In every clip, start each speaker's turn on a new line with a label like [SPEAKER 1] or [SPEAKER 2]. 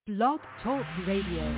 [SPEAKER 1] Blog Talk Radio.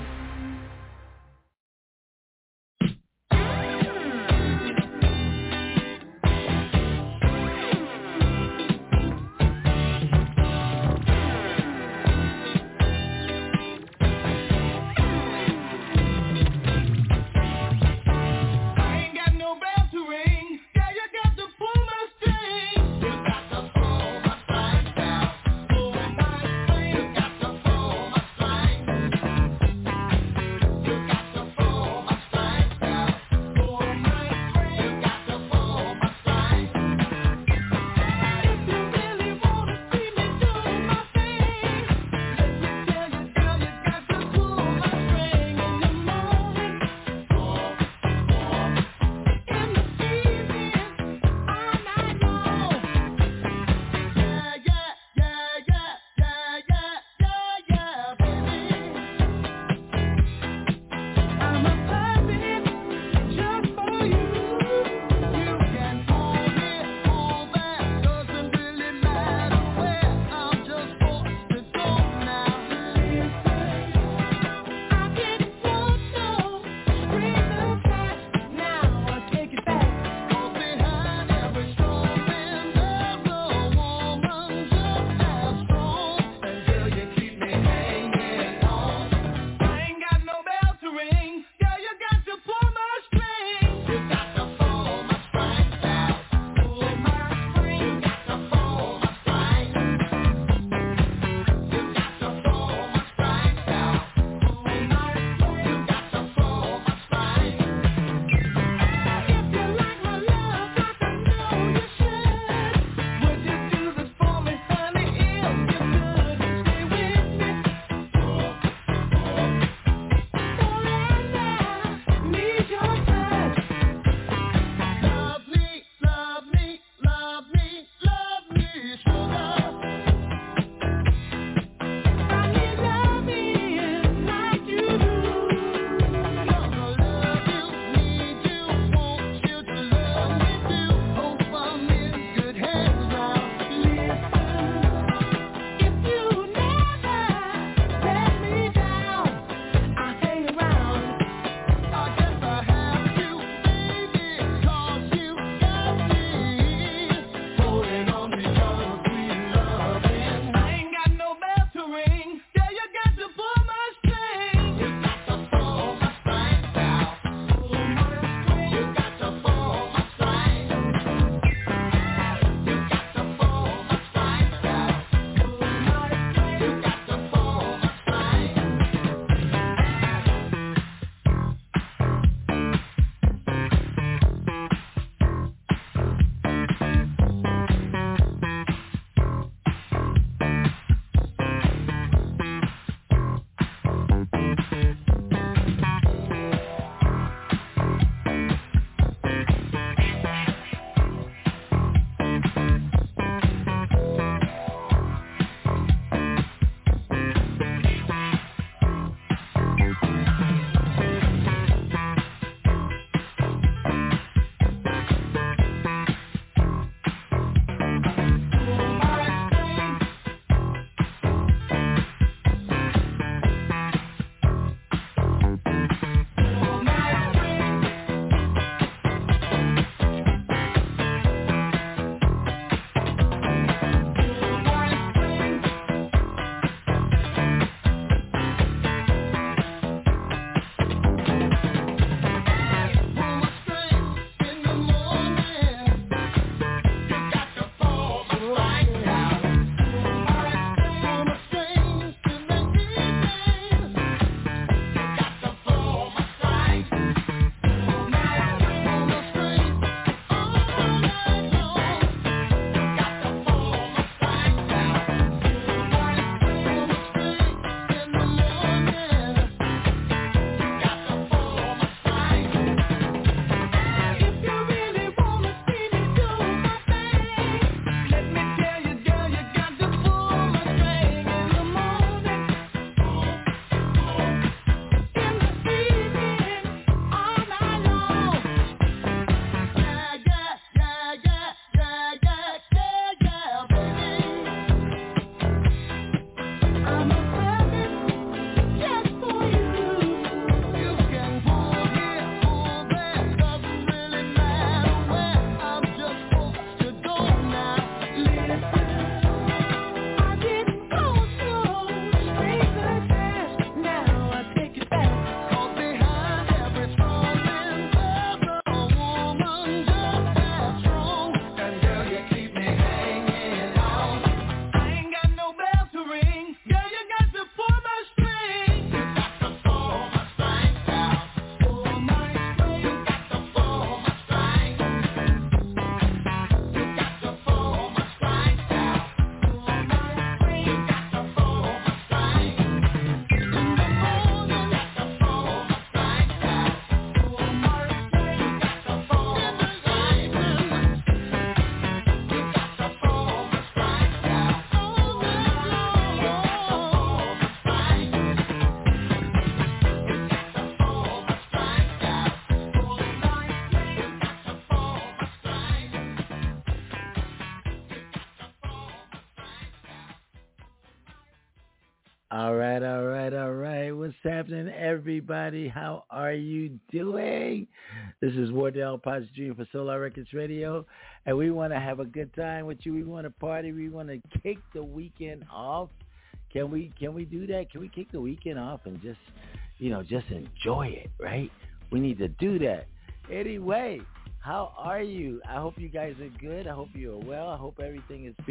[SPEAKER 2] All right. What's happening, everybody? How are you doing? This is Wardell Potts Jr. for Solar Records Radio, and we want to have a good time with you. We want to party. We want to kick the weekend off. Can we do that? Can we kick the weekend off and just enjoy it, right? We need to do that. Anyway, how are you? I hope you guys are good. I hope you are well. I hope everything is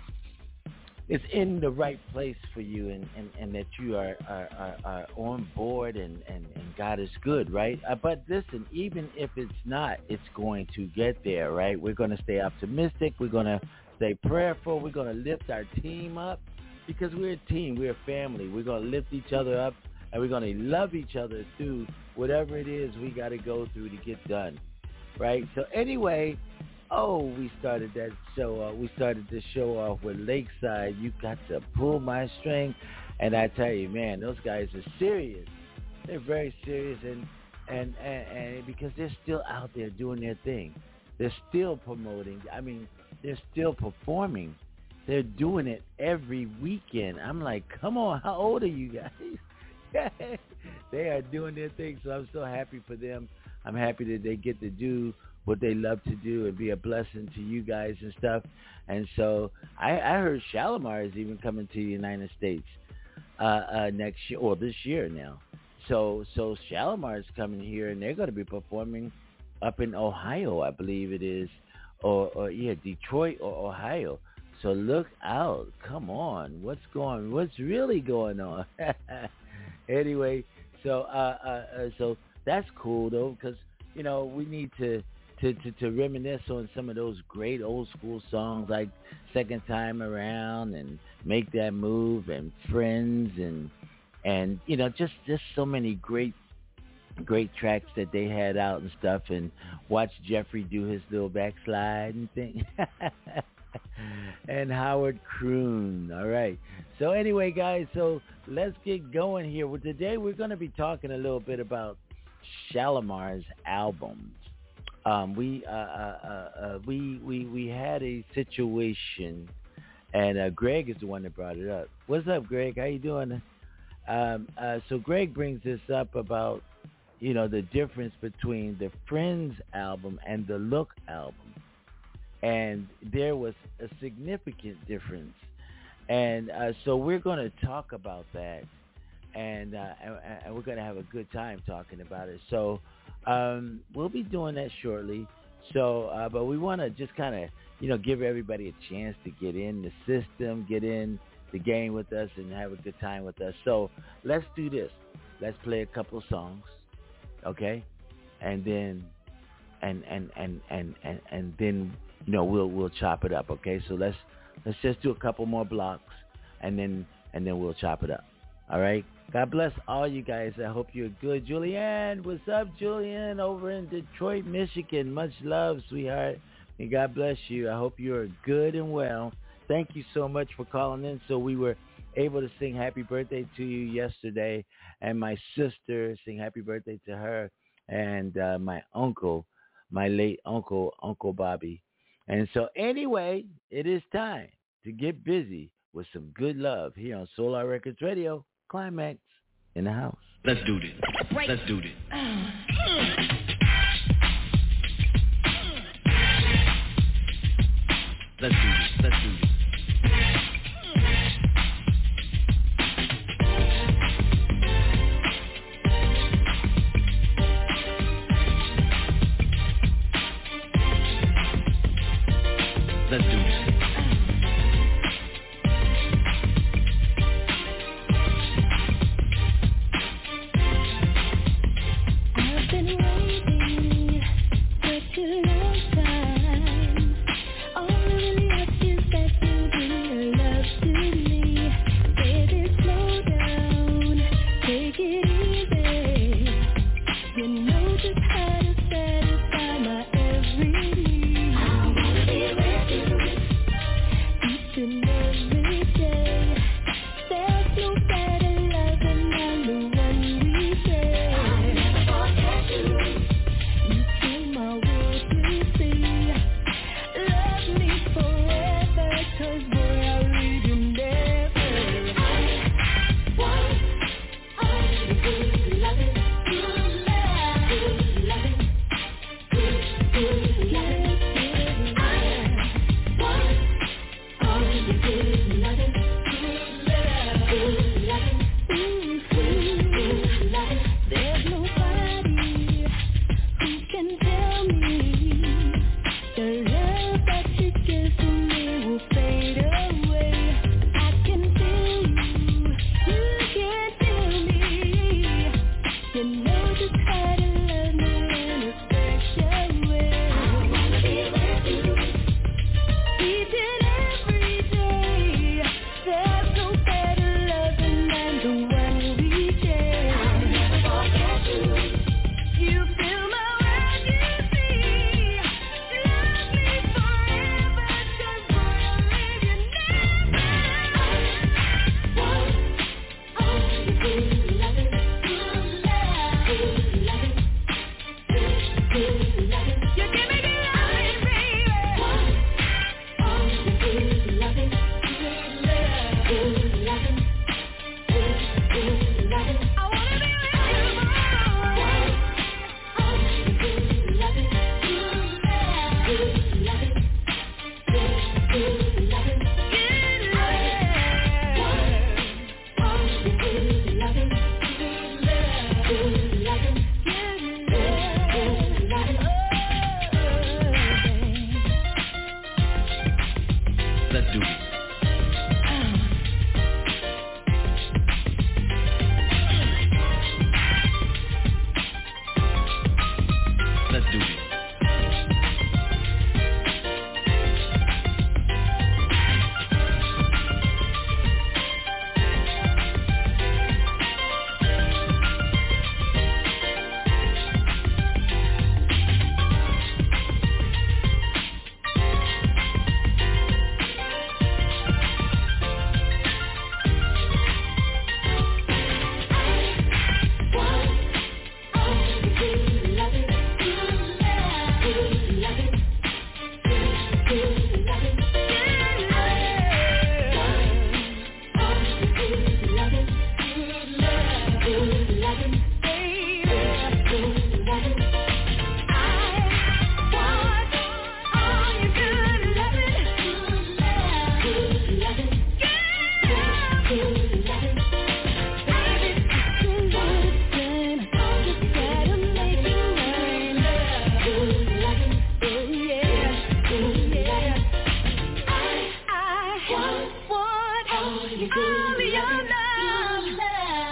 [SPEAKER 2] it's in the right place for you, and that you are on board, and God is good, right? But listen, even if it's not, it's going to get there, right? We're going to stay optimistic. We're going to stay prayerful. We're going to lift our team up because we're a team. We're a family. We're going to lift each other up, and we're going to love each other through whatever it is we got to go through to get done, right? So anyway, we started that show. We started the show off with Lakeside. You got to pull my string, and I tell you, man, those guys are serious. They're very serious, and because they're still out there doing their thing. They're still promoting. I mean, they're still performing. They're doing it every weekend. I'm like, come on, how old are you guys? They are doing their thing, so I'm so happy for them. I'm happy that they get to do what they love to do and be a blessing to you guys and stuff. And so I heard Shalimar is even coming to the United States next year, or this year now. So Shalimar is coming here, and they're going to be performing up in Ohio, I believe it is, or Detroit or Ohio. So look out. Come on. What's really going on? Anyway, so that's cool, though, because, we need to reminisce on some of those great old school songs like Second Time Around and Make That Move and Friends and just so many great tracks that they had out and stuff, and watch Jeffrey do his little backslide and thing. And Howard Croon. All right. So anyway, guys, so let's get going here. Well, today we're going to be talking a little bit about Shalimar's albums. We had a situation, and Greg is the one that brought it up. What's up, Greg? How you doing? So Greg brings this up about, the difference between the Friends album and the Look album. And there was a significant difference. And so we're going to talk about that. And we're going to have a good time talking about it. So we'll be doing that shortly. So, but we want to just kind of, give everybody a chance to get in the system, get in the game with us, and have a good time with us. So let's do this. Let's play a couple of songs, okay? And then, and then, we'll chop it up, okay? So let's just do a couple more blocks, and then we'll chop it up. All right. God bless all you guys. I hope you're good. Julianne, what's up, Julianne, over in Detroit, Michigan? Much love, sweetheart. And God bless you. I hope you're good and well. Thank you so much for calling in. So we were able to sing happy birthday to you yesterday, and my sister, sing happy birthday to her, and my uncle, my late uncle, Uncle Bobby. And so anyway, it is time to get busy with some good love here on Solar Records Radio. Climax in the house.
[SPEAKER 3] Let's do this. Let's do this. Let's do this. Let's do this. Let's do this.
[SPEAKER 4] Too long time, all the reactions that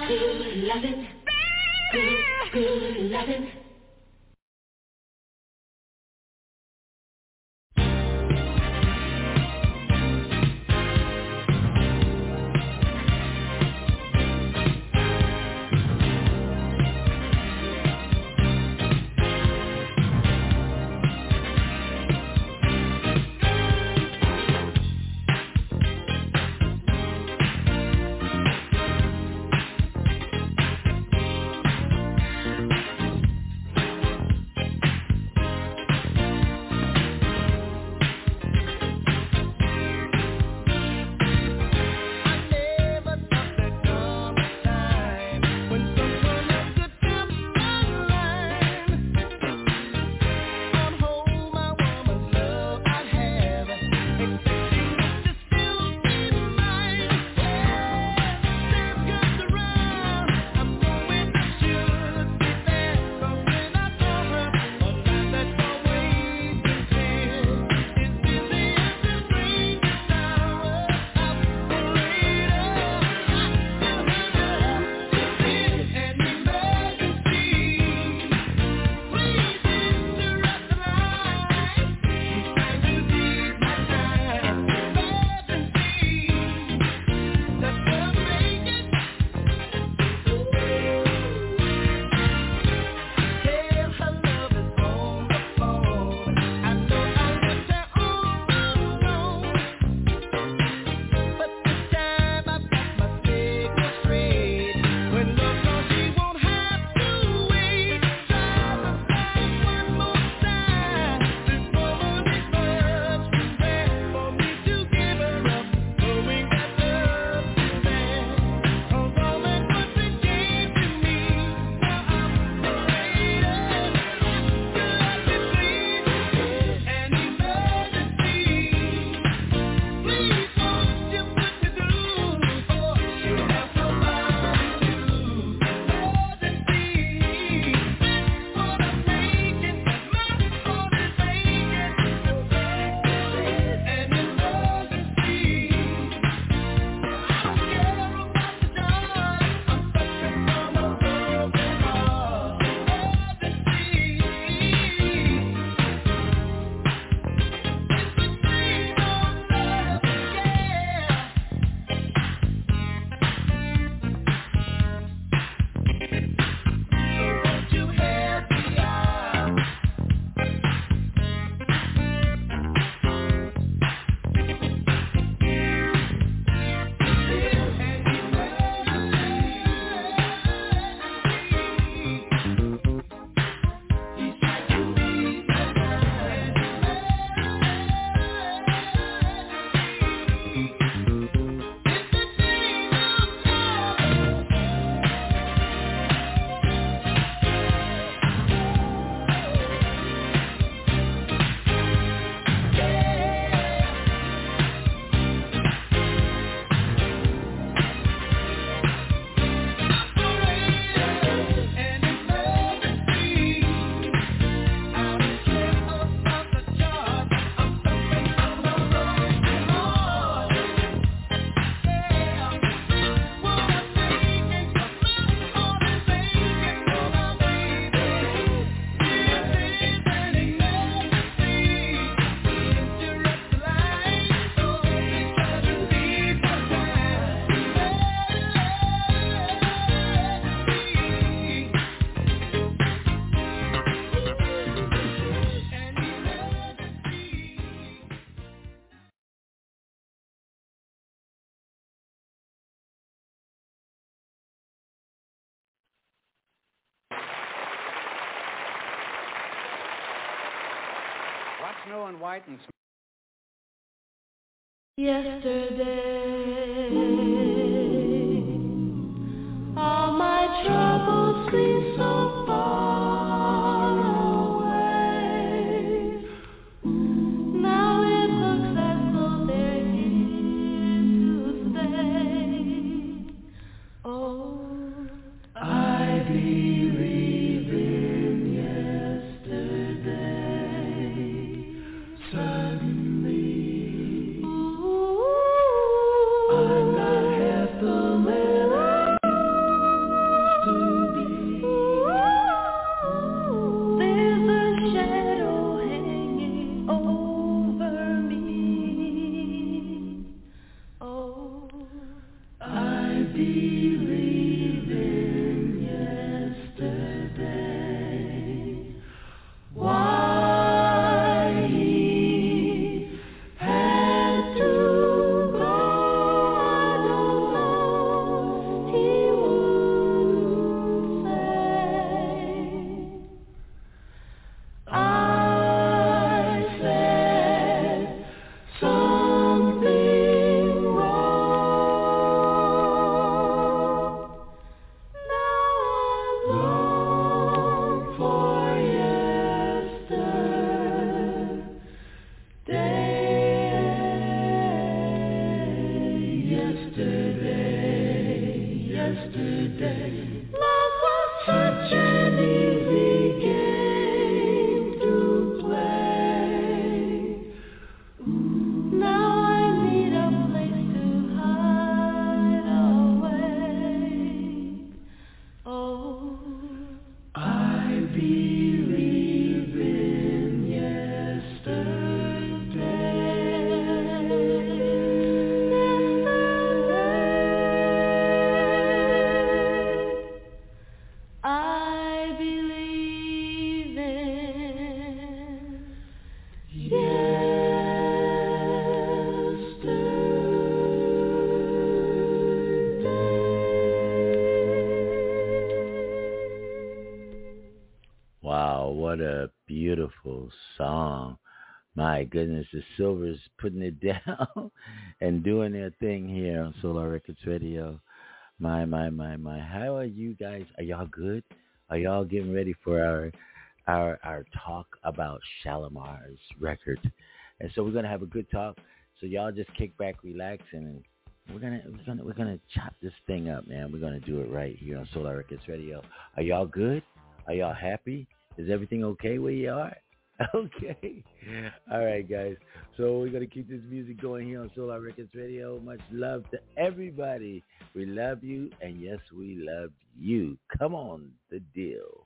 [SPEAKER 4] Snow and White and
[SPEAKER 5] Yesterday, all my troubles seem so far away. Now it looks as though they're here to stay. Oh, I believe in yesterday. Suddenly, I'm not half the man I used
[SPEAKER 2] Song. My goodness, the Silvers putting it down and doing their thing here on Solar Records Radio. My. How are you guys? Are y'all good? Are y'all getting ready for our talk about Shalimar's record? And so we're gonna have a good talk. So y'all just kick back, relax, and we're gonna chop this thing up, man. We're gonna do it right here on Solar Records Radio. Are y'all good? Are y'all happy? Is everything okay where you are? Okay. All right, guys. So we're going to keep this music going here on Solar Records Radio. Much love to everybody. We love you, and yes, we love you. Come on, the deal.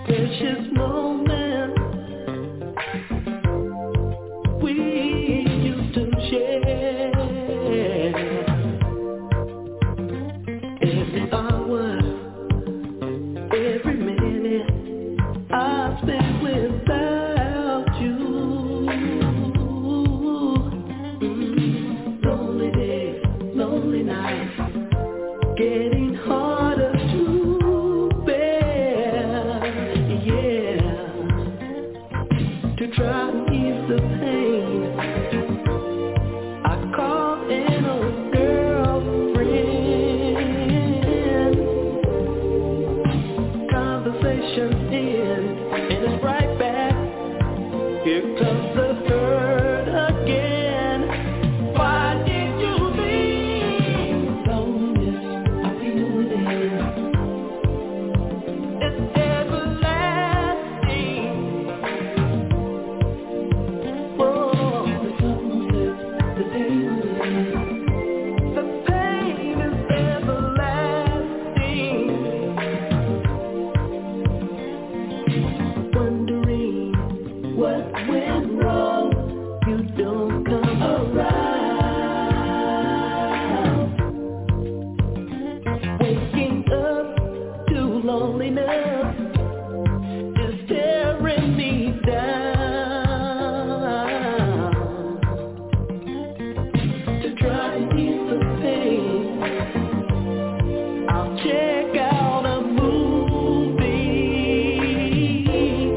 [SPEAKER 6] precious moment we used to share. Every hour, every minute I spent without you. Lonely days, lonely nights, getting harder to bear. Yeah, to try to ease the pain, I call in a girlfriend. Conversations end, and it's right back. Here comes the hurt again. Why did you leave? Loneliness, I feel it. It's everlasting. Whoa, the sun sets, the day will end. The pain is everlasting. Wondering what went wrong. You don't come around. Waking up to loneliness is tearing me down. To try and ease the pain, I'll check out a movie.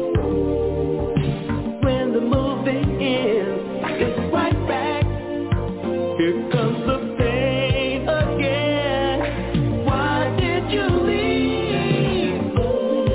[SPEAKER 6] When the movie ends, it's right back. Here comes the pain again. Why did you leave? Lonely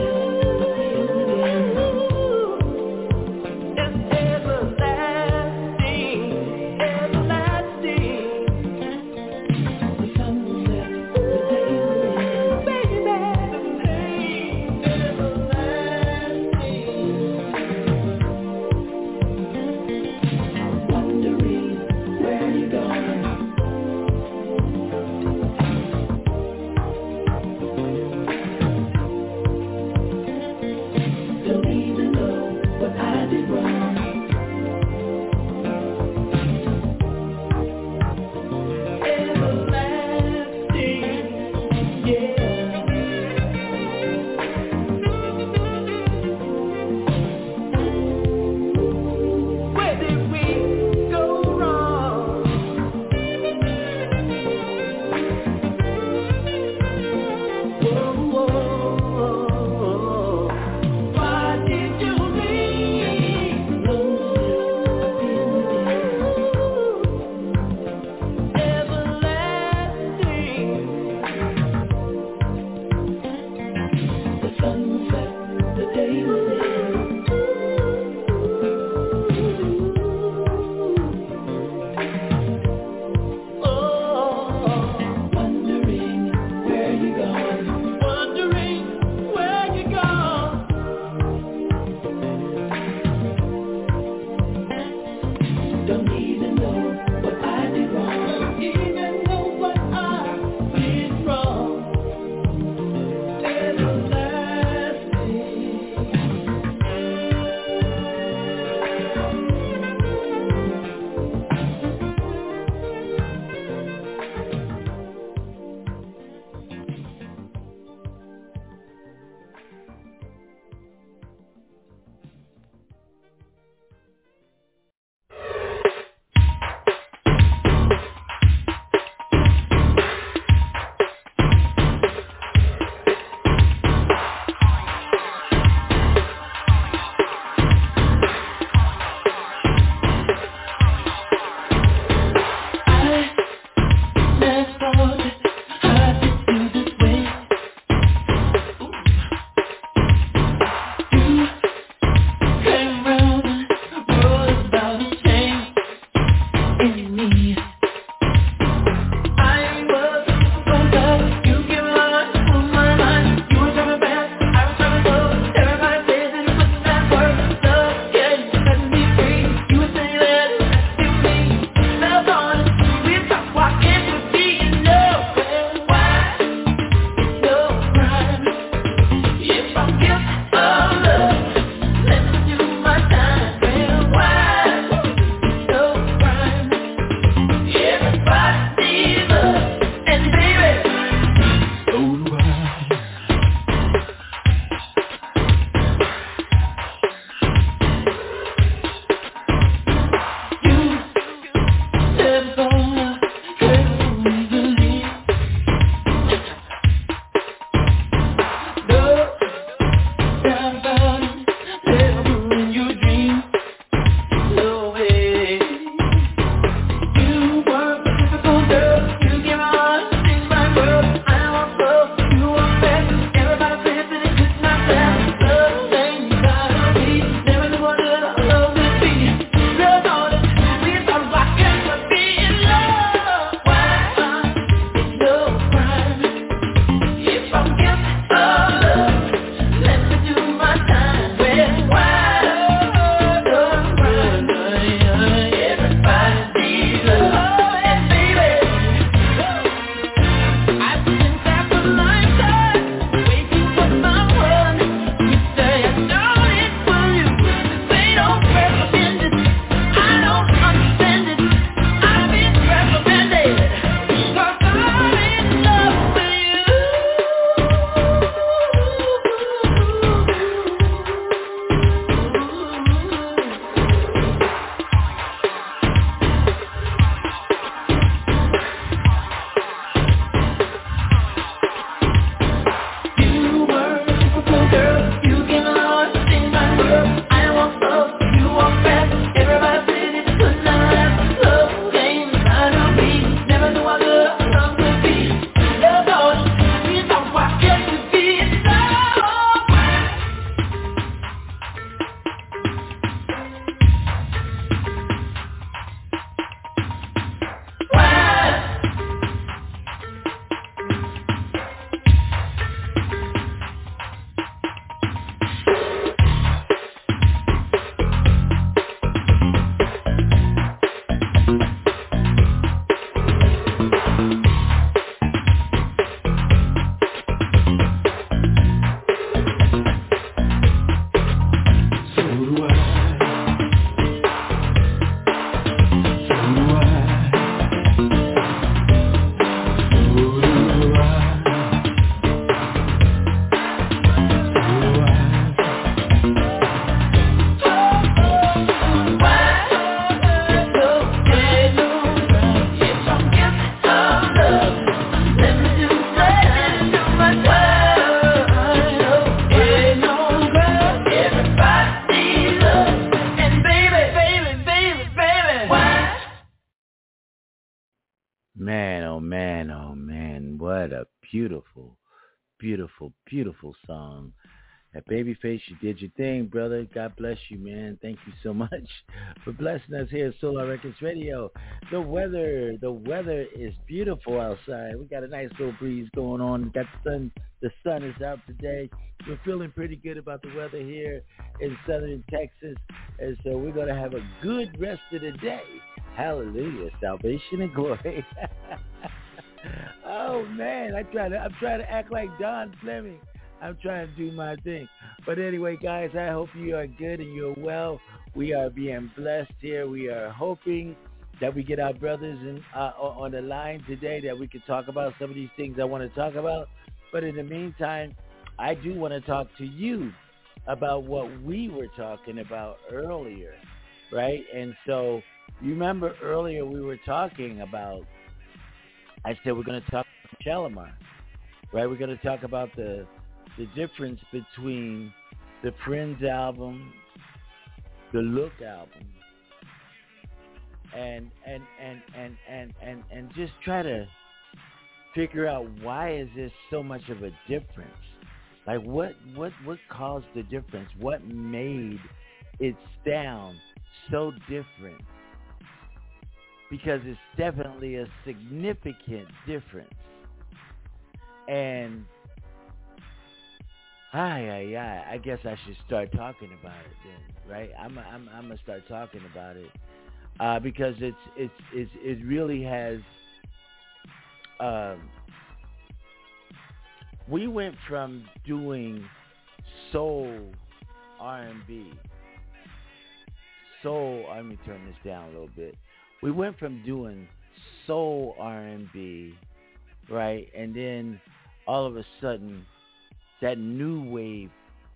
[SPEAKER 2] beautiful, beautiful, beautiful song. At Babyface, you did your thing, brother. God bless you, man. Thank you so much for blessing us here at Solar Records Radio. The weather is beautiful outside. We got a nice little breeze going on. We got the sun is out today. We're feeling pretty good about the weather here in southern Texas. And so we're going to have a good rest of the day. Hallelujah. Salvation and glory. Oh, man. I'm trying to act like Don Fleming. I'm trying to do my thing. But anyway, guys, I hope you are good and you're well. We are being blessed here. We are hoping that we get our brothers on the line today, that we can talk about some of these things I want to talk about. But in the meantime, I do want to talk to you about what we were talking about earlier, right? And so you remember earlier we were talking about, I said we're going to talk about Shalimar, right? We're going to talk about the difference between the Friends album, the Look album, and just try to figure out why is there so much of a difference? Like what caused the difference? What made it sound so different? Because it's definitely a significant difference. And I guess I should start talking about it then, right? I'm gonna start talking about it because it really has. We went from doing soul R&B. Let me turn this down a little bit. We went from doing soul R&B, right, and then all of a sudden, that new wave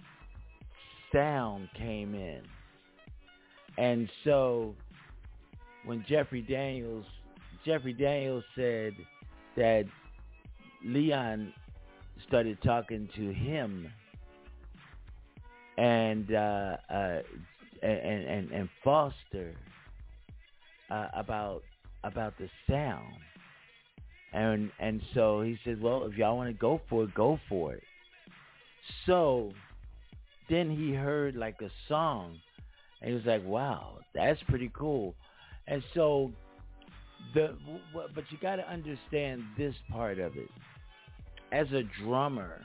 [SPEAKER 2] sound came in. And so when Jeffrey Daniels said that Leon started talking to him and Foster about the sound. And so he said, well, if y'all want to go for it. So then he heard like a song and he was like, wow, that's pretty cool. And so but you got to understand this part of it. As a drummer,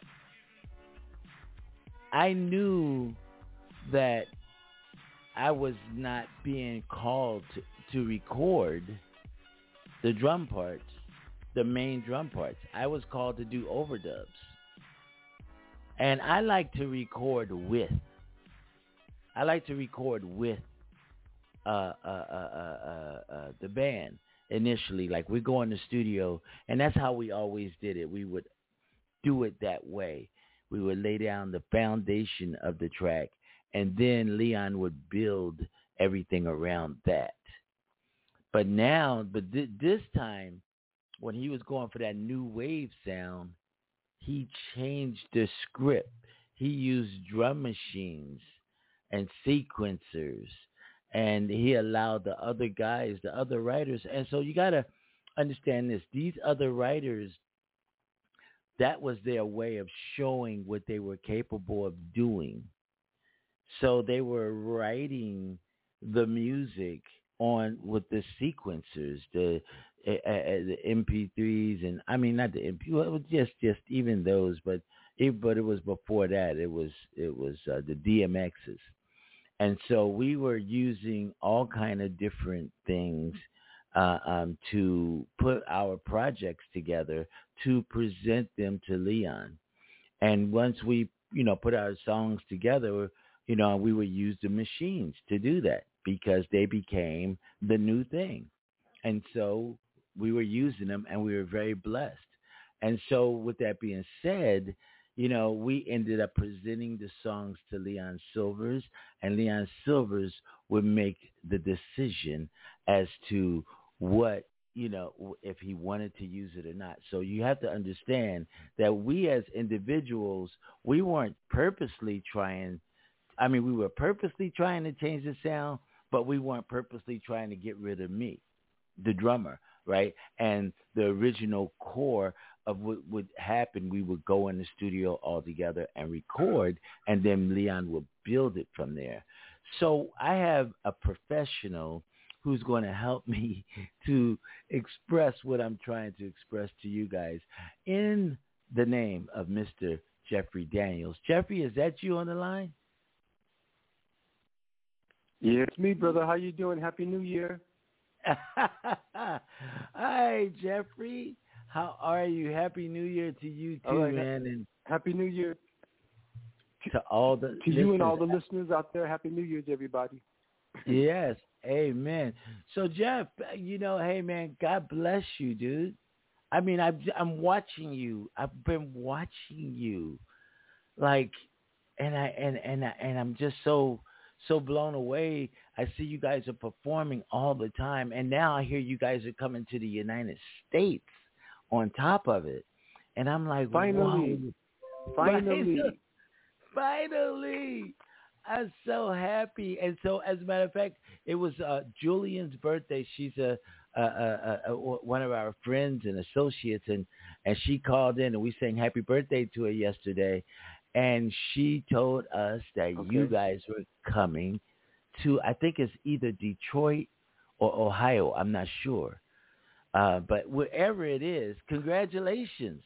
[SPEAKER 2] I knew that I was not being called to record the drum parts, the main drum parts. I was called to do overdubs. And I like to record with the band initially. Like we go in the studio, and that's how we always did it. We would do it that way. We would lay down the foundation of the track, and then Leon would build everything around that. But this time, when he was going for that new wave sound, he changed the script. He used drum machines and sequencers, and he allowed the other guys, the other writers. And so you got to understand this. These other writers, that was their way of showing what they were capable of doing. So they were writing the music on with the sequencers, the MP3s, and I mean not the MP, well, just even those, but it was before that. It was the DMXs, and so we were using all kind of different things to put our projects together to present them to Leon. And once we put our songs together, we would use the machines to do that because they became the new thing. And so we were using them, and we were very blessed. And so with that being said, we ended up presenting the songs to Leon Sylvers, and Leon Sylvers would make the decision as to what, if he wanted to use it or not. So you have to understand that we as individuals, we weren't purposely trying. I mean, we were purposely trying to change the sound, but we weren't purposely trying to get rid of me, the drummer, right? And the original core of what would happen, we would go in the studio all together and record, and then Leon would build it from there. So I have a professional who's going to help me to express what I'm trying to express to you guys in the name of Mr. Jeffrey Daniels. Jeffrey, is that you on the line?
[SPEAKER 7] Yeah, it's me, brother. How you doing? Happy New Year.
[SPEAKER 2] Hi, Jeffrey. How are you? Happy New Year to you too,
[SPEAKER 7] right,
[SPEAKER 2] man. And
[SPEAKER 7] Happy New Year
[SPEAKER 2] to all the
[SPEAKER 7] to you and all the listeners out there. Happy New Year to everybody.
[SPEAKER 2] Yes, amen. So, Jeff, hey, man, God bless you, dude. I mean, I'm watching you. I've been watching you, like, and I'm just so blown away. I see you guys are performing all the time, and now I hear you guys are coming to the United States on top of it, and I'm like,
[SPEAKER 7] finally.
[SPEAKER 2] I'm so happy. And so, as a matter of fact, it was Julian's birthday. She's one of our friends and associates, and she called in, and we sang happy birthday to her yesterday. And she told us that you guys were coming to, I think it's either Detroit or Ohio. I'm not sure. But wherever it is, congratulations.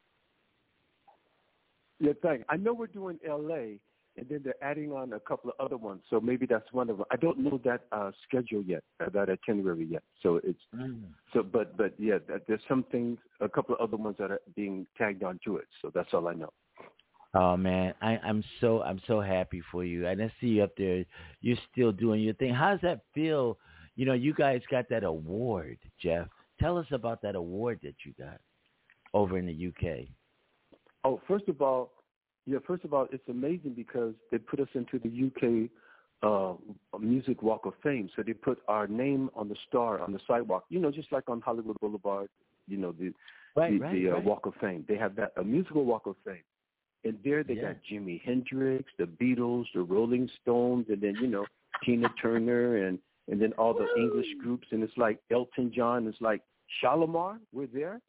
[SPEAKER 7] Yeah, thanks. I know we're doing L.A., and then they're adding on a couple of other ones. So maybe that's one of them. I don't know that schedule yet, that itinerary yet. So it's but yeah, there's some things, a couple of other ones that are being tagged onto it. So that's all I know.
[SPEAKER 2] Oh man, I'm so happy for you. And I see you up there. You're still doing your thing. How does that feel? You guys got that award, Jeff. Tell us about that award that you got over in the UK.
[SPEAKER 7] Oh, first of all, it's amazing because they put us into the UK Music Walk of Fame. So they put our name on the star on the sidewalk, just like on Hollywood Boulevard, the Walk of Fame. They have that, a musical Walk of Fame. And there they got Jimi Hendrix, the Beatles, the Rolling Stones, and then, Tina Turner and then all the English groups. And it's like Elton John. It's like Shalimar. We're there.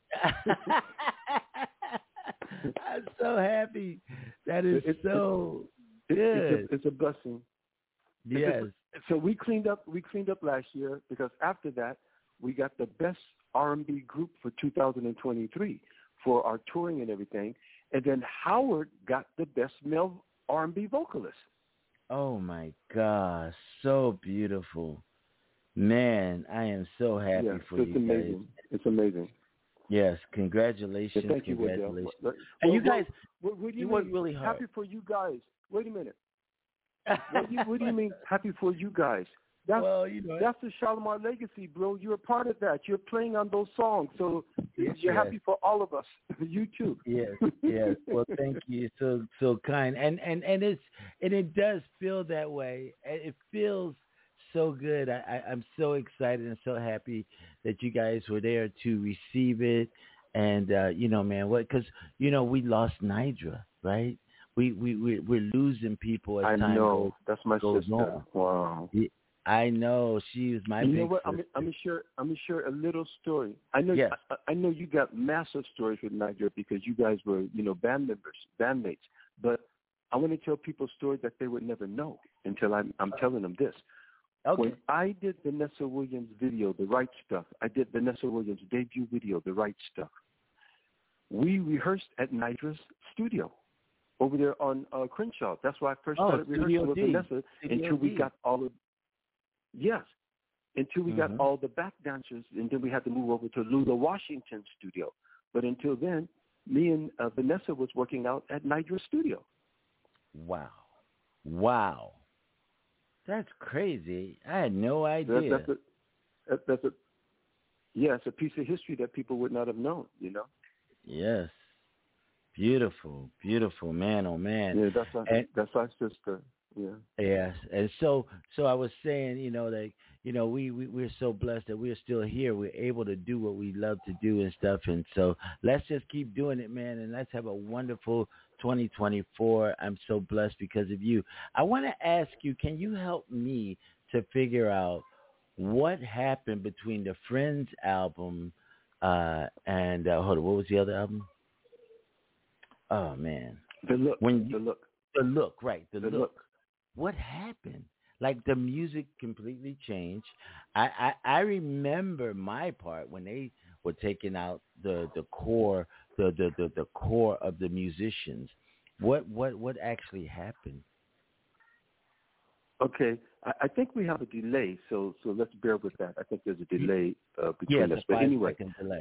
[SPEAKER 2] I'm so happy. That is so good.
[SPEAKER 7] It's a blessing.
[SPEAKER 2] Yes.
[SPEAKER 7] So we cleaned up last year because after that we got the best R&B group for 2023 for our touring and everything. And then Howard got the best male R&B vocalist.
[SPEAKER 2] Oh my gosh, so beautiful. Man, I am so happy for you
[SPEAKER 7] amazing.
[SPEAKER 2] guys.
[SPEAKER 7] It's amazing.
[SPEAKER 2] Yes, congratulations.
[SPEAKER 7] Thank you,
[SPEAKER 2] congratulations.
[SPEAKER 7] And
[SPEAKER 2] you guys,
[SPEAKER 7] what do
[SPEAKER 2] you worked really hard.
[SPEAKER 7] Happy for you guys. Wait a minute. What do you mean happy for you guys? That's the Shalimar legacy, bro. You're a part of that. You're playing on those songs. So you're happy for all of us. You too.
[SPEAKER 2] Yes. Well, thank you. So kind. And it does feel that way. It feels so good. I'm so excited and so happy that you guys were there to receive it. And man, because we lost Nidra, right? We're losing people as time goes.
[SPEAKER 7] That's my
[SPEAKER 2] goes
[SPEAKER 7] sister.
[SPEAKER 2] on.
[SPEAKER 7] Wow.
[SPEAKER 2] I know she was my.
[SPEAKER 7] You
[SPEAKER 2] big
[SPEAKER 7] know what?
[SPEAKER 2] sister.
[SPEAKER 7] I'm gonna share a little story. I know.
[SPEAKER 2] Yes.
[SPEAKER 7] I know you got massive stories with Nidra because you guys were band members, bandmates. But I want to tell people stories that they would never know until I'm telling them this.
[SPEAKER 2] Okay.
[SPEAKER 7] When I did Vanessa Williams' video, The Right Stuff, I did Vanessa Williams' debut video, The Right Stuff. We rehearsed at Nidra's studio over there on Crenshaw. That's why I first started rehearsing with Vanessa until we got all of until we got all the back dancers, and then we had to move over to Lula Washington's studio. But until then, me and Vanessa was working out at Nidra's studio.
[SPEAKER 2] Wow. That's crazy. I had no idea.
[SPEAKER 7] It's a piece of history that people would not have known,
[SPEAKER 2] Yes. Beautiful, man, oh man.
[SPEAKER 7] Yeah, that's our sister. Yeah.
[SPEAKER 2] Yes. And so I was saying, that we're so blessed that we're still here. We're able to do what we love to do and stuff. And so let's just keep doing it, man, and let's have a wonderful 2024. I'm so blessed because of you. I want to ask you, can you help me to figure out what happened between the Friends album And hold on, what was the other album? Oh man,
[SPEAKER 7] The Look.
[SPEAKER 2] The Look, right? The
[SPEAKER 7] The
[SPEAKER 2] Look.
[SPEAKER 7] Look.
[SPEAKER 2] What happened? Like the music completely changed. I remember my part when they were taking out the core the core of the musicians. What actually happened?
[SPEAKER 7] Okay, I think we have a delay, so let's bear with that. I think there's a delay between us. But anyway,
[SPEAKER 2] delay.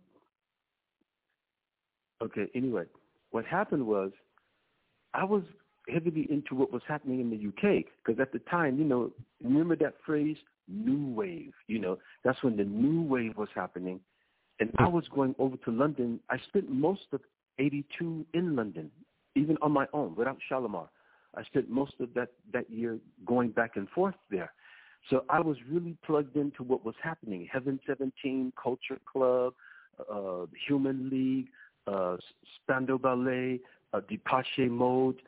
[SPEAKER 7] Okay, anyway, what happened was I was heavily into what was happening in the UK because at the time, remember that phrase, new wave, that's when the new wave was happening. And I was going over to London. I spent most of 82 in London, even on my own, without Shalimar. I spent most of that year going back and forth there. So I was really plugged into what was happening. Heaven 17, Culture Club, Human League, Spandau Ballet, Depeche Mode,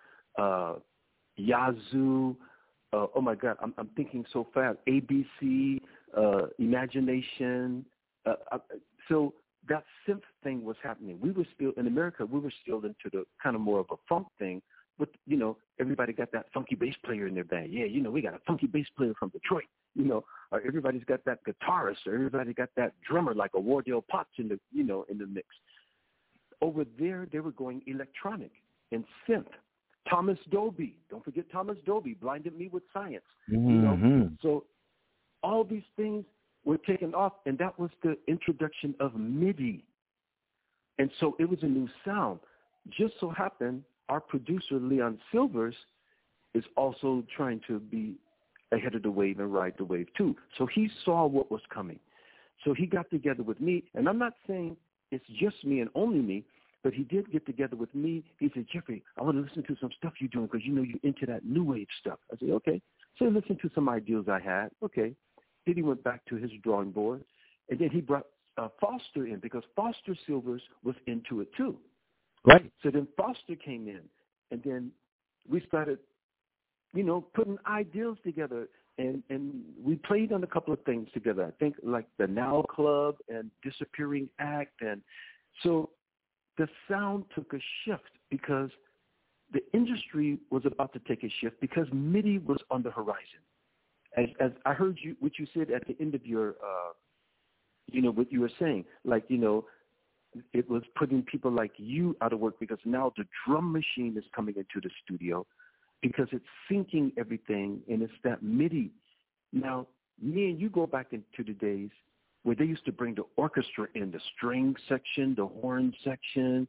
[SPEAKER 7] Yazoo. Oh my God, I'm thinking so fast. ABC, Imagination. So that synth thing was happening. We were still in America. We were still into the kind of more of a funk thing. But everybody got that funky bass player in their band. Yeah, we got a funky bass player from Detroit. Or everybody's got that guitarist, or everybody got that drummer like a Wardell Potts in the in the mix. Over there, they were going electronic and synth. Thomas Dolby, don't forget Thomas Dolby, blinded me with science.
[SPEAKER 2] Mm-hmm.
[SPEAKER 7] So all these things were taken off, and that was the introduction of MIDI. And so it was a new sound. Just so happened, our producer, Leon Silvers, is also trying to be ahead of the wave and ride the wave too. So he saw what was coming. So he got together with me, and I'm not saying it's just me and only me, but he did get together with me. He said, Jeffrey, I want to listen to some stuff you're doing because you're into that new wave stuff. I said, okay. So he listened to some ideas I had. Okay. Then he went back to his drawing board, and then he brought Foster in because Foster Silvers was into it too.
[SPEAKER 2] Right.
[SPEAKER 7] So then Foster came in, and then we started, putting ideas together, and we played on a couple of things together. I think like the Now Club and Disappearing Act, and so the sound took a shift because the industry was about to take a shift because MIDI was on the horizon. As I heard what you said at the end of your, what you were saying, like, it was putting people like you out of work because now the drum machine is coming into the studio because it's syncing everything, and it's that MIDI. Now, me and you go back into the days where they used to bring the orchestra in, the string section, the horn section.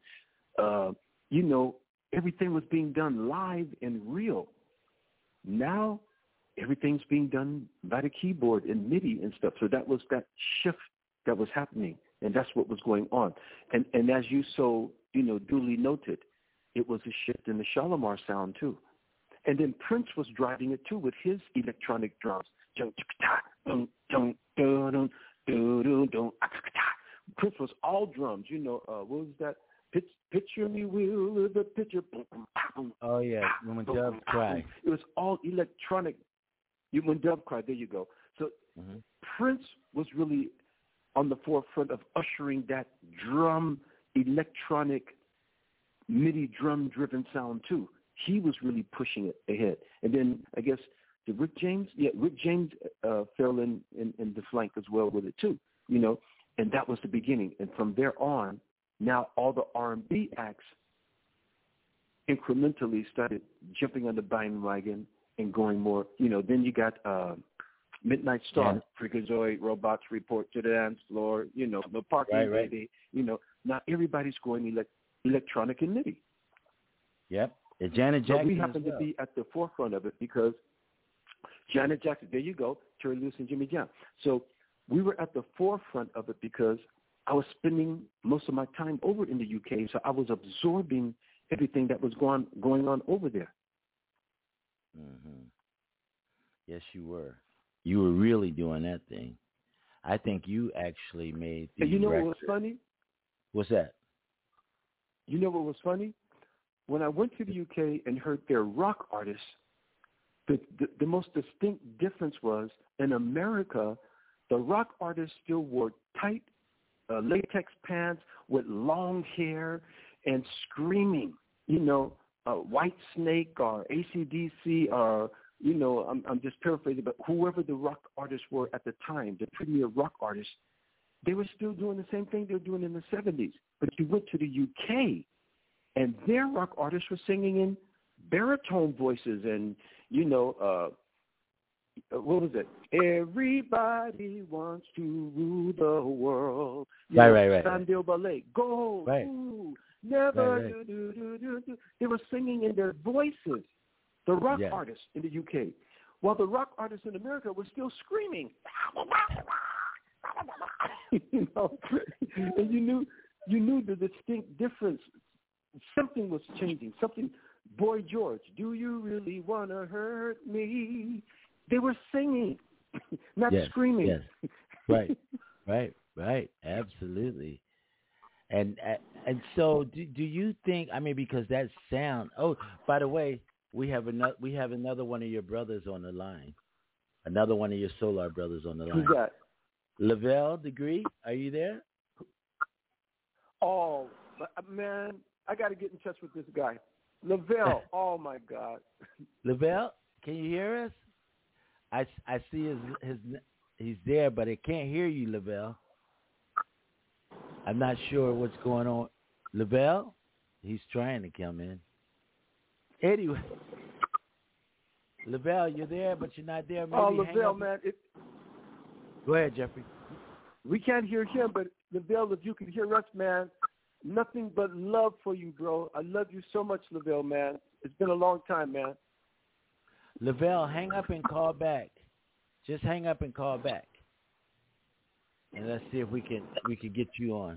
[SPEAKER 7] Everything was being done live and real. Now, everything's being done by the keyboard and MIDI and stuff. So that was that shift that was happening, and that's what was going on. And as you so, duly noted, it was a shift in the Shalimar sound too. And then Prince was driving it too with his electronic drums. Prince was all drums. What was that? Picture me, Will, the picture.
[SPEAKER 2] Oh, yeah, When Doves Cry.
[SPEAKER 7] It was all electronic. When Dove Cry, there you go. So Prince was really on the forefront of ushering that drum, electronic, MIDI drum-driven sound too. He was really pushing it ahead. And then I guess Rick James fell in the flank as well with it too, and that was the beginning. And from there on, now all the R&B acts incrementally started jumping on the bandwagon and going more, then you got Midnight Star, Freakazoid, Robots Report to the Dance Floor, the Party Lady, now everybody's going electronic and MIDI.
[SPEAKER 2] Yep. Janet Jackson.
[SPEAKER 7] So we happen to be at the forefront of it because Janet Jackson, there you go, Terry Lewis and Jimmy Jam. So we were at the forefront of it because I was spending most of my time over in the UK, so I was absorbing everything that was going on over there.
[SPEAKER 2] Mm-hmm. Yes, you were. You were really doing that thing. I think you actually made the
[SPEAKER 7] And
[SPEAKER 2] record.
[SPEAKER 7] What was funny?
[SPEAKER 2] What's that?
[SPEAKER 7] You know what was funny? When I went to the UK and heard their rock artists, the most distinct difference was in America, the rock artists still wore tight latex pants with long hair and screaming, White Snake or AC/DC or, I'm just paraphrasing, but whoever the rock artists were at the time, the premier rock artists, they were still doing the same thing they were doing in the 70s. But you went to the UK, and their rock artists were singing in baritone voices and, what was it? Everybody wants to rule the world.
[SPEAKER 2] Right.
[SPEAKER 7] Sandil Ballet, go,
[SPEAKER 2] right.
[SPEAKER 7] ooh, never
[SPEAKER 2] right.
[SPEAKER 7] do. They were singing in their voices, the rock artists in the UK, while the rock artists in America were still screaming. And you knew the distinct difference. Something was changing. Boy George, do you really want to hurt me? They were singing, not screaming.
[SPEAKER 2] Yes. Right. Absolutely. And so do you think? I mean, because that sound. Oh, by the way, we have another one of your brothers on the line. Another one of your Solar brothers on the line.
[SPEAKER 7] Who's that?
[SPEAKER 2] Lavelle Degree, are you there?
[SPEAKER 7] Oh man, I got to get in touch with this guy, Lavelle. Oh my God.
[SPEAKER 2] Lavelle, can you hear us? I see he's there, but I can't hear you, Lavelle. I'm not sure what's going on. Lavelle, he's trying to come in. Anyway, Lavelle, you're there, but you're not there. Maybe
[SPEAKER 7] Lavelle, man.
[SPEAKER 2] Go ahead, Jeffrey.
[SPEAKER 7] We can't hear him, but Lavelle, if you can hear us, man, nothing but love for you, bro. I love you so much, Lavelle, man. It's been a long time, man.
[SPEAKER 2] Lavelle, hang up and call back. Just hang up and call back. And let's see if we can get you on.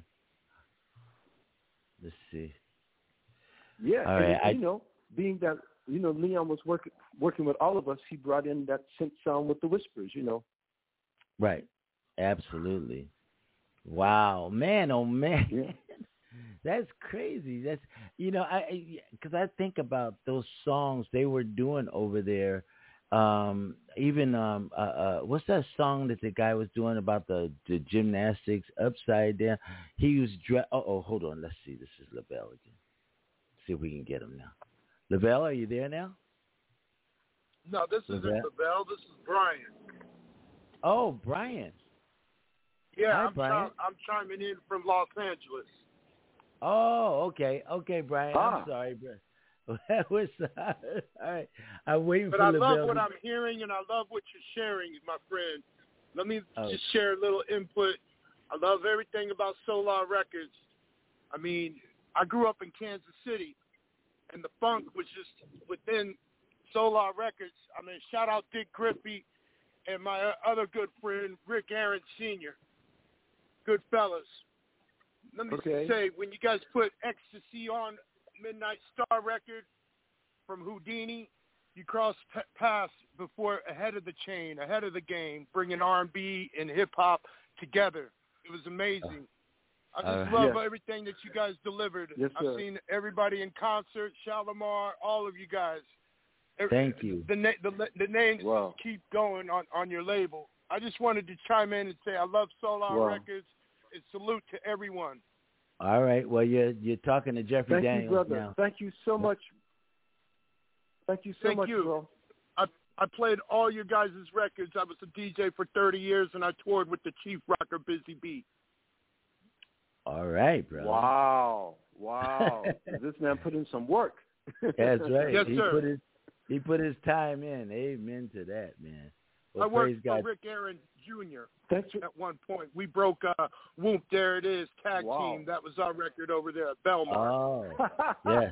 [SPEAKER 2] Let's see.
[SPEAKER 7] Yeah,
[SPEAKER 2] all right.
[SPEAKER 7] And, being that Leon was working with all of us, he brought in that synth sound with the whispers,
[SPEAKER 2] Right. Absolutely. Wow, man! Oh man,
[SPEAKER 7] yeah.
[SPEAKER 2] That's crazy. That's because I think about those songs they were doing over there. Even what's that song that the guy was doing about the gymnastics upside down? He was hold on. Let's see. This is Lavelle again. See if we can get him now. Lavelle, are you there now?
[SPEAKER 8] No, this isn't Lavelle. This is Brian.
[SPEAKER 2] Oh, Brian.
[SPEAKER 8] Yeah,
[SPEAKER 2] Hi, Brian.
[SPEAKER 8] I'm chiming in from Los Angeles.
[SPEAKER 2] Oh, okay, Brian. I'm sorry, bro. All right, I'm waiting
[SPEAKER 8] but
[SPEAKER 2] for
[SPEAKER 8] I
[SPEAKER 2] Lavelle.
[SPEAKER 8] love what I'm hearing, and I love what you're sharing, my friend. Let me just share a little input. I love everything about Solar Records. I mean, I grew up in Kansas City, and the funk was just within Solar Records. I mean, shout out Dick Griffey and my other good friend, Rick Aaron Sr. Good fellas. Let me say, when you guys put Ecstasy on Midnight Star record from Houdini, you crossed paths ahead of the chain, ahead of the game, bringing R&B and hip-hop together. It was amazing. I just love everything that you guys delivered.
[SPEAKER 7] Yes,
[SPEAKER 8] I've seen everybody in concert, Shalimar, all of you guys.
[SPEAKER 2] Thank you.
[SPEAKER 8] The names keep going on your label. I just wanted to chime in and say I love Solar Records. And salute to everyone.
[SPEAKER 2] All right. Well, you're talking to Jeffrey Daniels
[SPEAKER 7] brother.
[SPEAKER 2] now.
[SPEAKER 7] Thank you so much. Thank you so much, bro.
[SPEAKER 8] I played all your guys' records. I was a DJ for 30 years, and I toured with the Chief Rocker Busy Bee.
[SPEAKER 2] All right, bro.
[SPEAKER 7] Wow. This man put in some work.
[SPEAKER 2] That's right.
[SPEAKER 8] Yes, sir.
[SPEAKER 2] He put his time in. Amen to that, man. Well,
[SPEAKER 8] I worked for Rick Aaron Jr. At one point. We broke Whoop, There It Is, tag team. That was our record over there at Belmont.
[SPEAKER 2] Oh, yeah.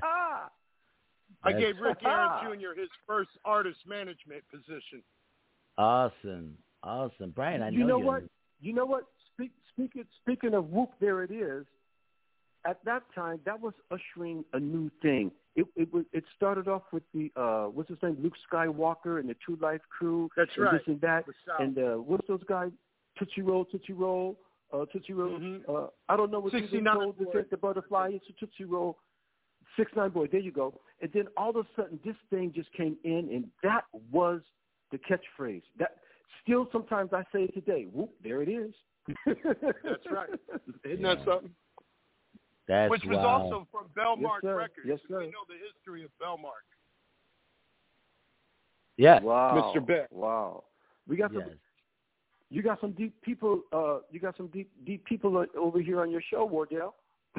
[SPEAKER 8] I gave Rick Aaron Jr. his first artist management position.
[SPEAKER 2] Awesome. Brian, I know you.
[SPEAKER 7] You know what? Speaking of Whoop, There It Is, at that time, that was ushering a new thing. It started off with the what's his name, Luke Skywalker and the True Life Crew.
[SPEAKER 8] That's right.
[SPEAKER 7] This and that, and what's those guys? Tootsie Roll.
[SPEAKER 8] Mm-hmm.
[SPEAKER 7] I don't know what you told to take the butterfly. It's a Tootsie Roll. 6ix9ine Boy. There you go. And then all of a sudden, this thing just came in, and that was the catchphrase. That still sometimes I say it today. Whoop, there it is.
[SPEAKER 8] That's right. Isn't that something?
[SPEAKER 2] That's
[SPEAKER 8] Which was
[SPEAKER 2] wild.
[SPEAKER 8] also from Bellmark Records.
[SPEAKER 7] Yes, sir.
[SPEAKER 8] We know the history of Bellmark.
[SPEAKER 2] Yeah.
[SPEAKER 7] Wow.
[SPEAKER 8] Mr. Beck.
[SPEAKER 7] Wow. We got some.
[SPEAKER 2] Yes.
[SPEAKER 7] You got some deep people. You got some deep people over here on your show, Wardell.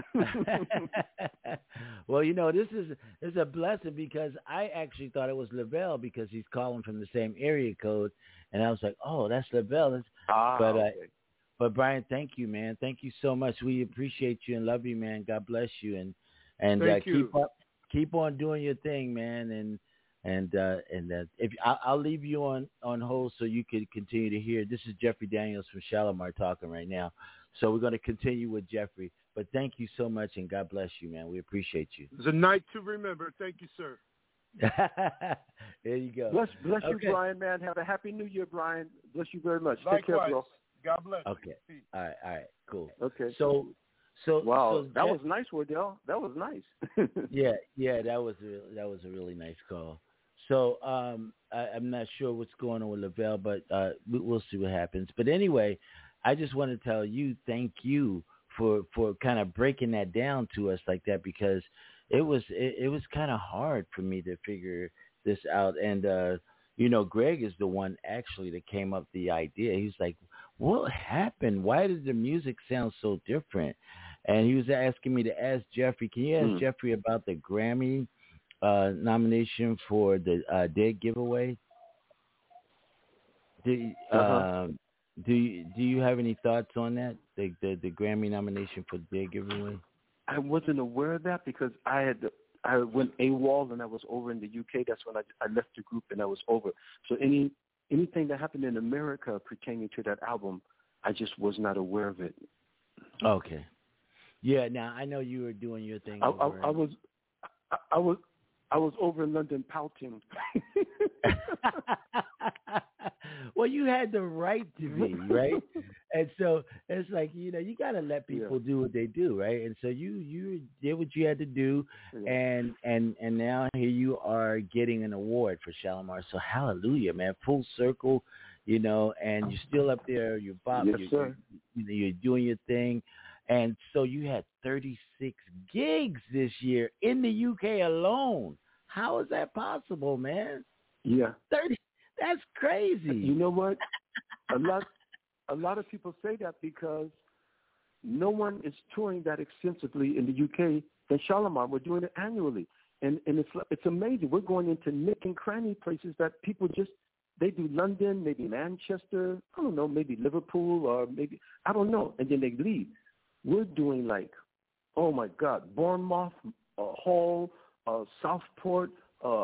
[SPEAKER 2] Well, this is a blessing because I actually thought it was Lavelle because he's calling from the same area code, and I was like, oh, that's Lavelle.
[SPEAKER 7] Okay.
[SPEAKER 2] But Brian, thank you, man. Thank you so much. We appreciate you and love you, man. God bless you, and
[SPEAKER 8] Thank you.
[SPEAKER 2] keep on doing your thing, man. And if I'll leave you on hold so you can continue to hear. This is Jeffrey Daniels from Shalimar talking right now. So we're going to continue with Jeffrey. But thank you so much, and God bless you, man. We appreciate you.
[SPEAKER 8] It's a night to remember. Thank you, sir.
[SPEAKER 2] There you go.
[SPEAKER 7] Bless you, Brian, man. Have a happy New Year, Brian. Bless you very much.
[SPEAKER 8] Likewise.
[SPEAKER 7] Take care, bro.
[SPEAKER 8] God bless.
[SPEAKER 2] Okay. All right. Cool.
[SPEAKER 7] Okay.
[SPEAKER 2] So
[SPEAKER 7] wow,
[SPEAKER 2] so
[SPEAKER 7] that was nice, Wardell. That was nice.
[SPEAKER 2] yeah, that was a really nice call. So I'm not sure what's going on with Lavelle, but we'll see what happens. But anyway, I just want to tell you thank you for kind of breaking that down to us like that, because it was kind of hard for me to figure this out. And Greg is the one actually that came up with the idea. He's like, what happened? Why did the music sound so different? And he was asking me to ask Jeffrey, can you ask Jeffrey about the Grammy nomination for the Dead giveaway? Do you have any thoughts on that? The Grammy nomination for the Dead giveaway?
[SPEAKER 7] I wasn't aware of that because I went AWOL and I was over in the UK. That's when I left the group and I was over. So anything that happened in America pertaining to that album, I just was not aware of it.
[SPEAKER 2] Okay. Yeah. Now I know you were doing your thing.
[SPEAKER 7] I was over in London pouting.
[SPEAKER 2] Well, you had the right to be, right? And so it's like, you got to let people do what they do, right? And so you did what you had to do, and now here you are getting an award for Shalimar. So hallelujah, man, full circle, and you're still up there, you're you're doing your thing. And so you had 36 gigs this year in the UK alone. How is that possible, man?
[SPEAKER 7] Yeah.
[SPEAKER 2] 30. That's crazy.
[SPEAKER 7] You know what? A lot of people say that because no one is touring that extensively in the UK than Shalimar. We're doing it annually. And it's amazing. We're going into nick and cranny places that people they do London, maybe Manchester, I don't know, maybe Liverpool or maybe, I don't know, and then they leave. We're doing like, oh my God, Bournemouth, Hull, Southport,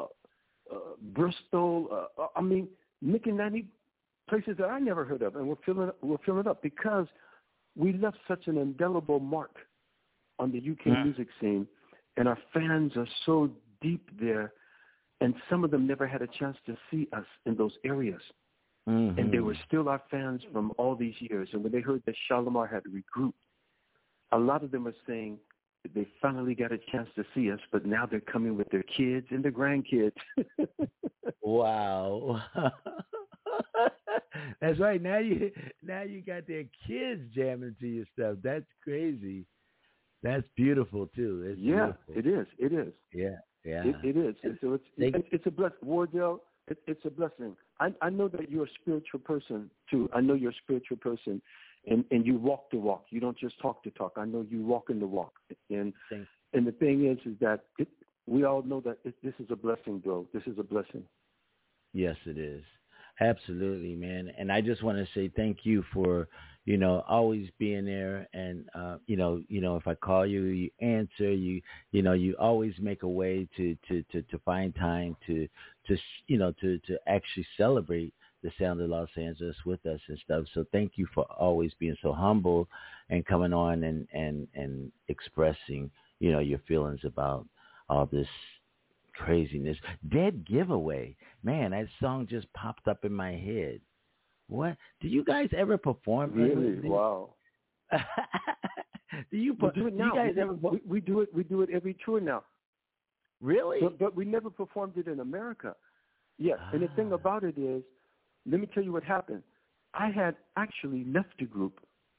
[SPEAKER 7] Bristol. I mean, nick and nanny places that I never heard of, and we're filling it up because we left such an indelible mark on the UK music scene, and our fans are so deep there, and some of them never had a chance to see us in those areas. Mm-hmm. And they were still our fans from all these years. And when they heard that Shalimar had regrouped, a lot of them are saying that they finally got a chance to see us, but now they're coming with their kids and their grandkids.
[SPEAKER 2] Wow. That's right. Now you got their kids jamming to your stuff. That's crazy. That's beautiful too. It's beautiful.
[SPEAKER 7] It is. It is.
[SPEAKER 2] Yeah.
[SPEAKER 7] It is. So it's a blessing. Wardell, it's a blessing. I know that you're a spiritual person too. I know you're a spiritual person, and you walk the walk. You don't just talk the talk. I know you walk in the walk. And the thing is that we all know that this is a blessing, bro. This is a blessing.
[SPEAKER 2] Yes, it is. Absolutely, man. And I just want to say thank you for, always being there. And, if I call you, you answer, you always make a way to find time to actually celebrate the sound of Los Angeles with us and stuff. So thank you for always being so humble and coming on and expressing, your feelings about all this craziness. Dead Giveaway, man, that song just popped up in my head. What do you guys ever perform?
[SPEAKER 7] Really? Wow.
[SPEAKER 2] do you do it now? You guys
[SPEAKER 7] we do it every tour now.
[SPEAKER 2] Really?
[SPEAKER 7] But we never performed it in America. Yes. And the thing about it is, let me tell you what happened. I had actually left the group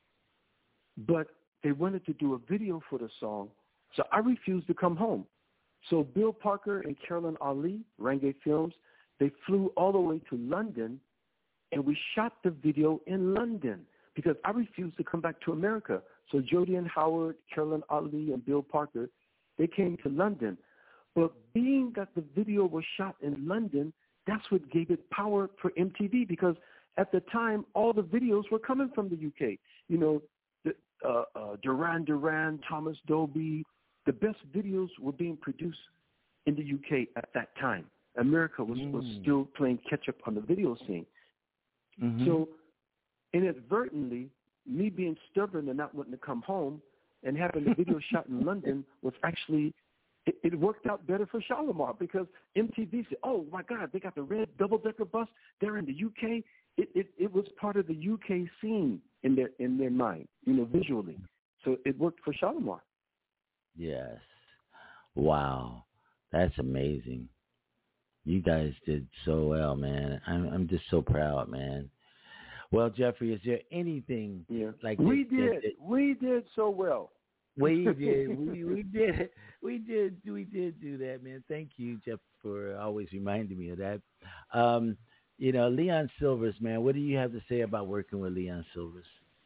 [SPEAKER 7] but they wanted to do a video for the song, so I refused to come home. So Bill Parker and Carolyn Ali, Rangate Films, they flew all the way to London, and we shot the video in London because I refused to come back to America. So Jody and Howard, Carolyn Ali, and Bill Parker, they came to London. But being that the video was shot in London, that's what gave it power for MTV, because at the time, all the videos were coming from the UK. You know, Duran Duran, Thomas Dolby, the best videos were being produced in the UK at that time. America was still playing catch-up on the video scene. Mm-hmm. So inadvertently, me being stubborn and not wanting to come home and having the video shot in London was actually, it worked out better for Shalimar, because MTV said, oh, my God, they got the red double-decker bus. They're in the UK. It was part of the UK scene in their mind, you know, visually. So it worked for Shalimar.
[SPEAKER 2] Yes. Wow. That's amazing. You guys did so well, man. I'm just so proud, man. Well, Jeffrey, is there anything like
[SPEAKER 7] we did so well.
[SPEAKER 2] We did do that, man. Thank you, Jeff, for always reminding me of that. You know, Leon Sylvers, man, what do you have to say about working with Leon Sylvers?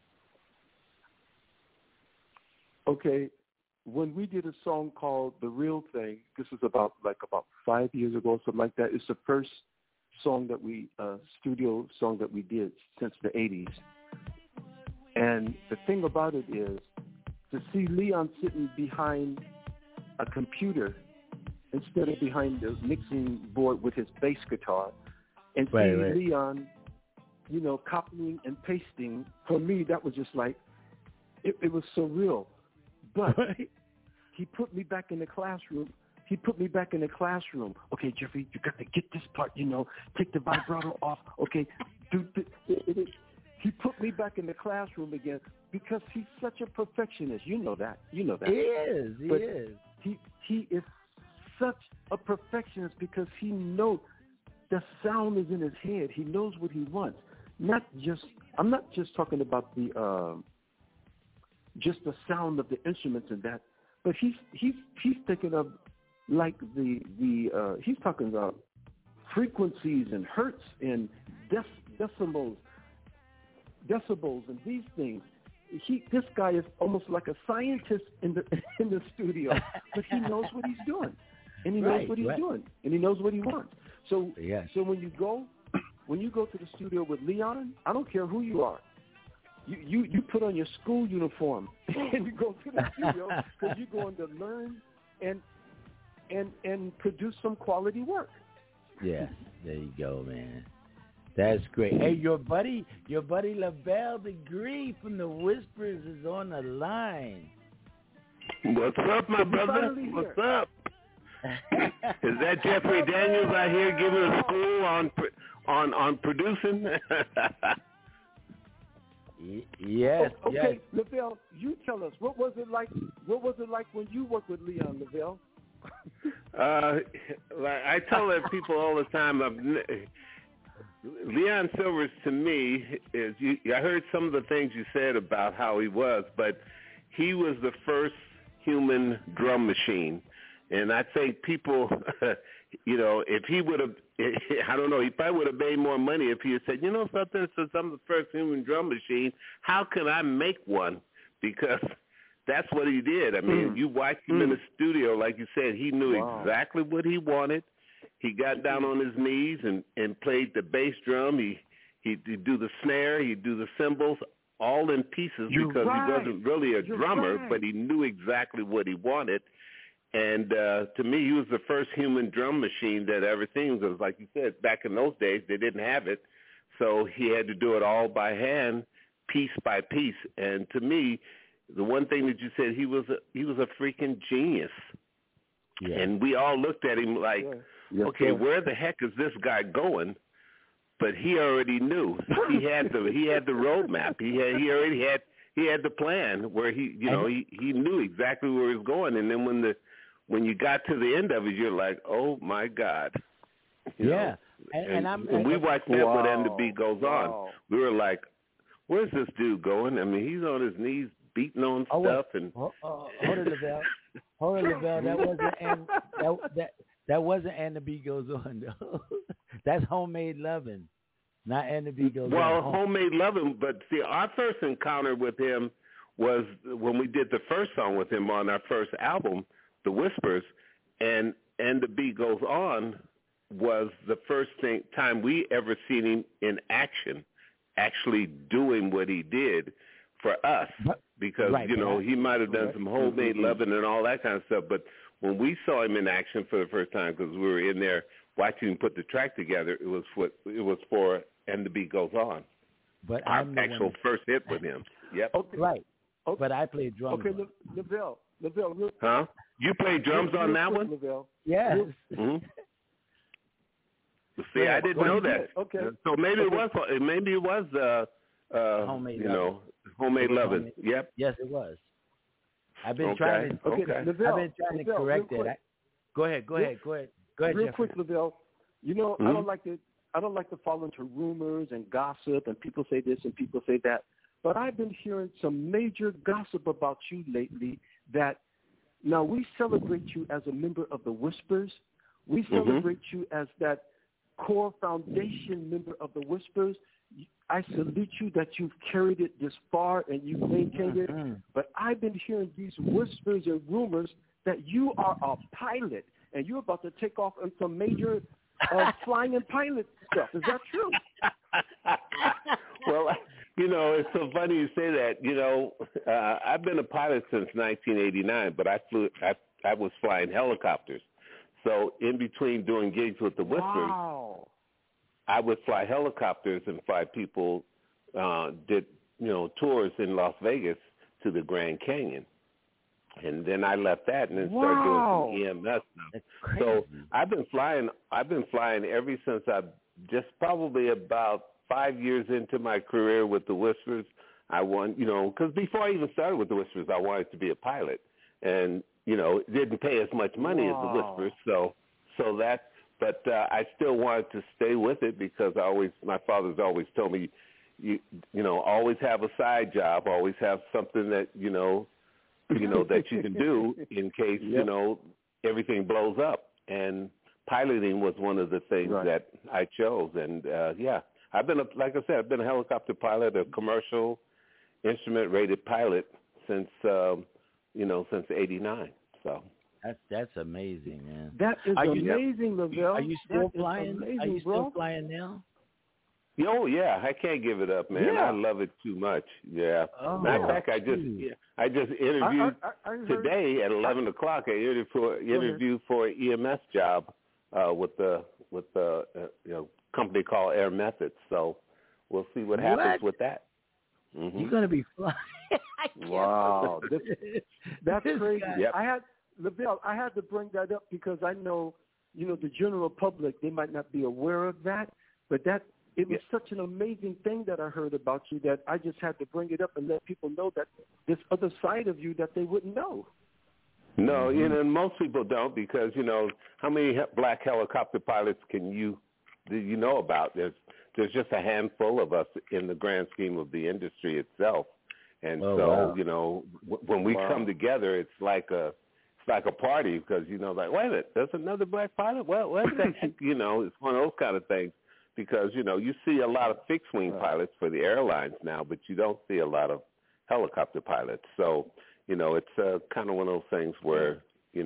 [SPEAKER 7] Okay, when we did a song called The Real Thing, this is about 5 years ago, something like that. It's the first song that studio song that we did since the 80s. And the thing about it is, to see Leon sitting behind a computer instead of behind the mixing board with his bass guitar, and seeing Leon, you know, copying and pasting, for me, that was just like, it was surreal. But he put me back in the classroom. Okay, Jeffrey, you got to get this part, you know, take the vibrato off. Okay, he put me back in the classroom again because he's such a perfectionist. You know that. He is. He is such a perfectionist because he knows the sound is in his head. He knows what he wants. I'm not just talking about just the sound of the instruments and that, but he's thinking of like he's talking about frequencies and hertz and decibels and these things. This guy is almost like a scientist in the studio, but he knows what he's doing, and he knows what he's doing, and he knows what he wants. So when you go to the studio with Leon, I don't care who you are. You put on your school uniform and you go to the studio because you're going to learn and produce some quality work.
[SPEAKER 2] Yes, there you go, man. That's great. Hey, your buddy LaBelle Degree from the Whispers is on the line.
[SPEAKER 9] What's up, my brother? What's up? Is that Jeffrey Daniels out here giving a school on producing?
[SPEAKER 2] Yes.
[SPEAKER 7] Okay, LaBelle, you tell us, what was it like when you worked with Leon, LaBelle?
[SPEAKER 9] I tell people all the time, Leon Sylvers to me is, I heard some of the things you said about how he was, but he was the first human drum machine. And I think people, you know, if he would have, I don't know, he probably would have made more money if he had said, you know something, since I'm the first human drum machine, how can I make one? Because that's what he did. I mean, you watched him in the studio, like you said, he knew exactly what he wanted. He got down on his knees and played the bass drum. He'd do the snare, he'd do the cymbals, all in pieces because he wasn't really a drummer, but he knew exactly what he wanted. And to me, he was the first human drum machine that I ever seen. Because, like you said, back in those days, they didn't have it. So he had to do it all by hand, piece by piece. And to me, the one thing that you said, he was a freaking genius. Yeah. And we all looked at him like, okay, where the heck is this guy going? But he already knew. He had the roadmap. He had the plan where he knew exactly where he was going. And then when you got to the end of it, you're like, oh my God. You know? And we watched that when the beat goes on. We were like, where's this dude going? I mean, he's on his knees beating on
[SPEAKER 2] Oh,
[SPEAKER 9] stuff and.
[SPEAKER 2] hold it, Lavelle. Hold it, Lavelle. That wasn't that wasn't And the Beat Goes On though. That's Homemade Lovin', not And the Beat Goes On.
[SPEAKER 9] Well, Homemade Lovin', but see, our first encounter with him was when we did the first song with him on our first album, The Whispers, and the Beat Goes On was the first time we ever seen him in action, actually doing what he did for us, because he might have done some Homemade Lovin' and all that kind of stuff, but when we saw him in action for the first time, because we were in there watching him put the track together, it was for And the Beat Goes On.
[SPEAKER 2] But
[SPEAKER 9] our actual first hit with him. Yep.
[SPEAKER 7] Okay.
[SPEAKER 2] Right.
[SPEAKER 7] Okay.
[SPEAKER 2] But I played drums.
[SPEAKER 7] Okay, Lavelle.
[SPEAKER 9] Huh? You played drums on that one?
[SPEAKER 7] Lavelle.
[SPEAKER 2] Yes.
[SPEAKER 9] Mm-hmm. See, I didn't know that.
[SPEAKER 7] Okay.
[SPEAKER 9] So maybe it was
[SPEAKER 2] Homemade
[SPEAKER 9] Homemade Lovin'. Yep.
[SPEAKER 2] Yes, it was. I've been trying to.
[SPEAKER 7] Lavelle,
[SPEAKER 2] I've been trying to correct it. Go ahead.
[SPEAKER 7] Real
[SPEAKER 2] Jeffrey.
[SPEAKER 7] quick, Lavelle. You know, I don't like to fall into rumors and gossip, and people say this and people say that. But I've been hearing some major gossip about you lately. That now we celebrate you as a member of the Whispers. We celebrate you as that core foundation member of the Whispers. I salute you that you've carried it this far and you've maintained it. But I've been hearing these whispers and rumors that you are a pilot and you're about to take off on some major flying and pilot stuff. Is that true?
[SPEAKER 9] Well, it's so funny you say that. I've been a pilot since 1989, but I was flying helicopters. So in between doing gigs with the Whispers, I would fly helicopters and fly people, did tours in Las Vegas to the Grand Canyon. And then I left that and then started doing some EMS stuff. So I've been flying ever since probably about 5 years into my career with the Whispers. I won, because before I even started with the Whispers, I wanted to be a pilot. And, it didn't pay as much money as the Whispers. So that, but I still wanted to stay with it because my father's always told me, always have a side job, always have something that, that you can do in case, everything blows up. And piloting was one of the things that I chose. And, I've been, like I said, I've been a helicopter pilot, a commercial instrument-rated pilot since, since '89. So
[SPEAKER 2] that's amazing, man.
[SPEAKER 7] That is amazing, Lavelle.
[SPEAKER 2] Are you still flying? Are you still flying now?
[SPEAKER 9] Oh yeah, I can't give it up, man.
[SPEAKER 7] Yeah.
[SPEAKER 9] I love it too much. Yeah. Matter of fact, I just interviewed today at 11 o'clock. I interviewed for an EMS job with the company called Air Methods. So we'll see what happens with that. Mm-hmm.
[SPEAKER 2] You're gonna be flying.
[SPEAKER 7] Wow, that's crazy.
[SPEAKER 9] Yep.
[SPEAKER 7] Lavelle, I had to bring that up because I know, the general public, they might not be aware of that, but it was such an amazing thing that I heard about you that I just had to bring it up and let people know that this other side of you that they wouldn't know.
[SPEAKER 9] No, most people don't because, how many black helicopter pilots do you know about? There's just a handful of us in the grand scheme of the industry itself. And when we come together, it's like a party because, wait a minute, there's another black pilot? Well, what's that? It's one of those kind of things because, you see a lot of fixed-wing pilots for the airlines now, but you don't see a lot of helicopter pilots. So, it's kind of one of those things where,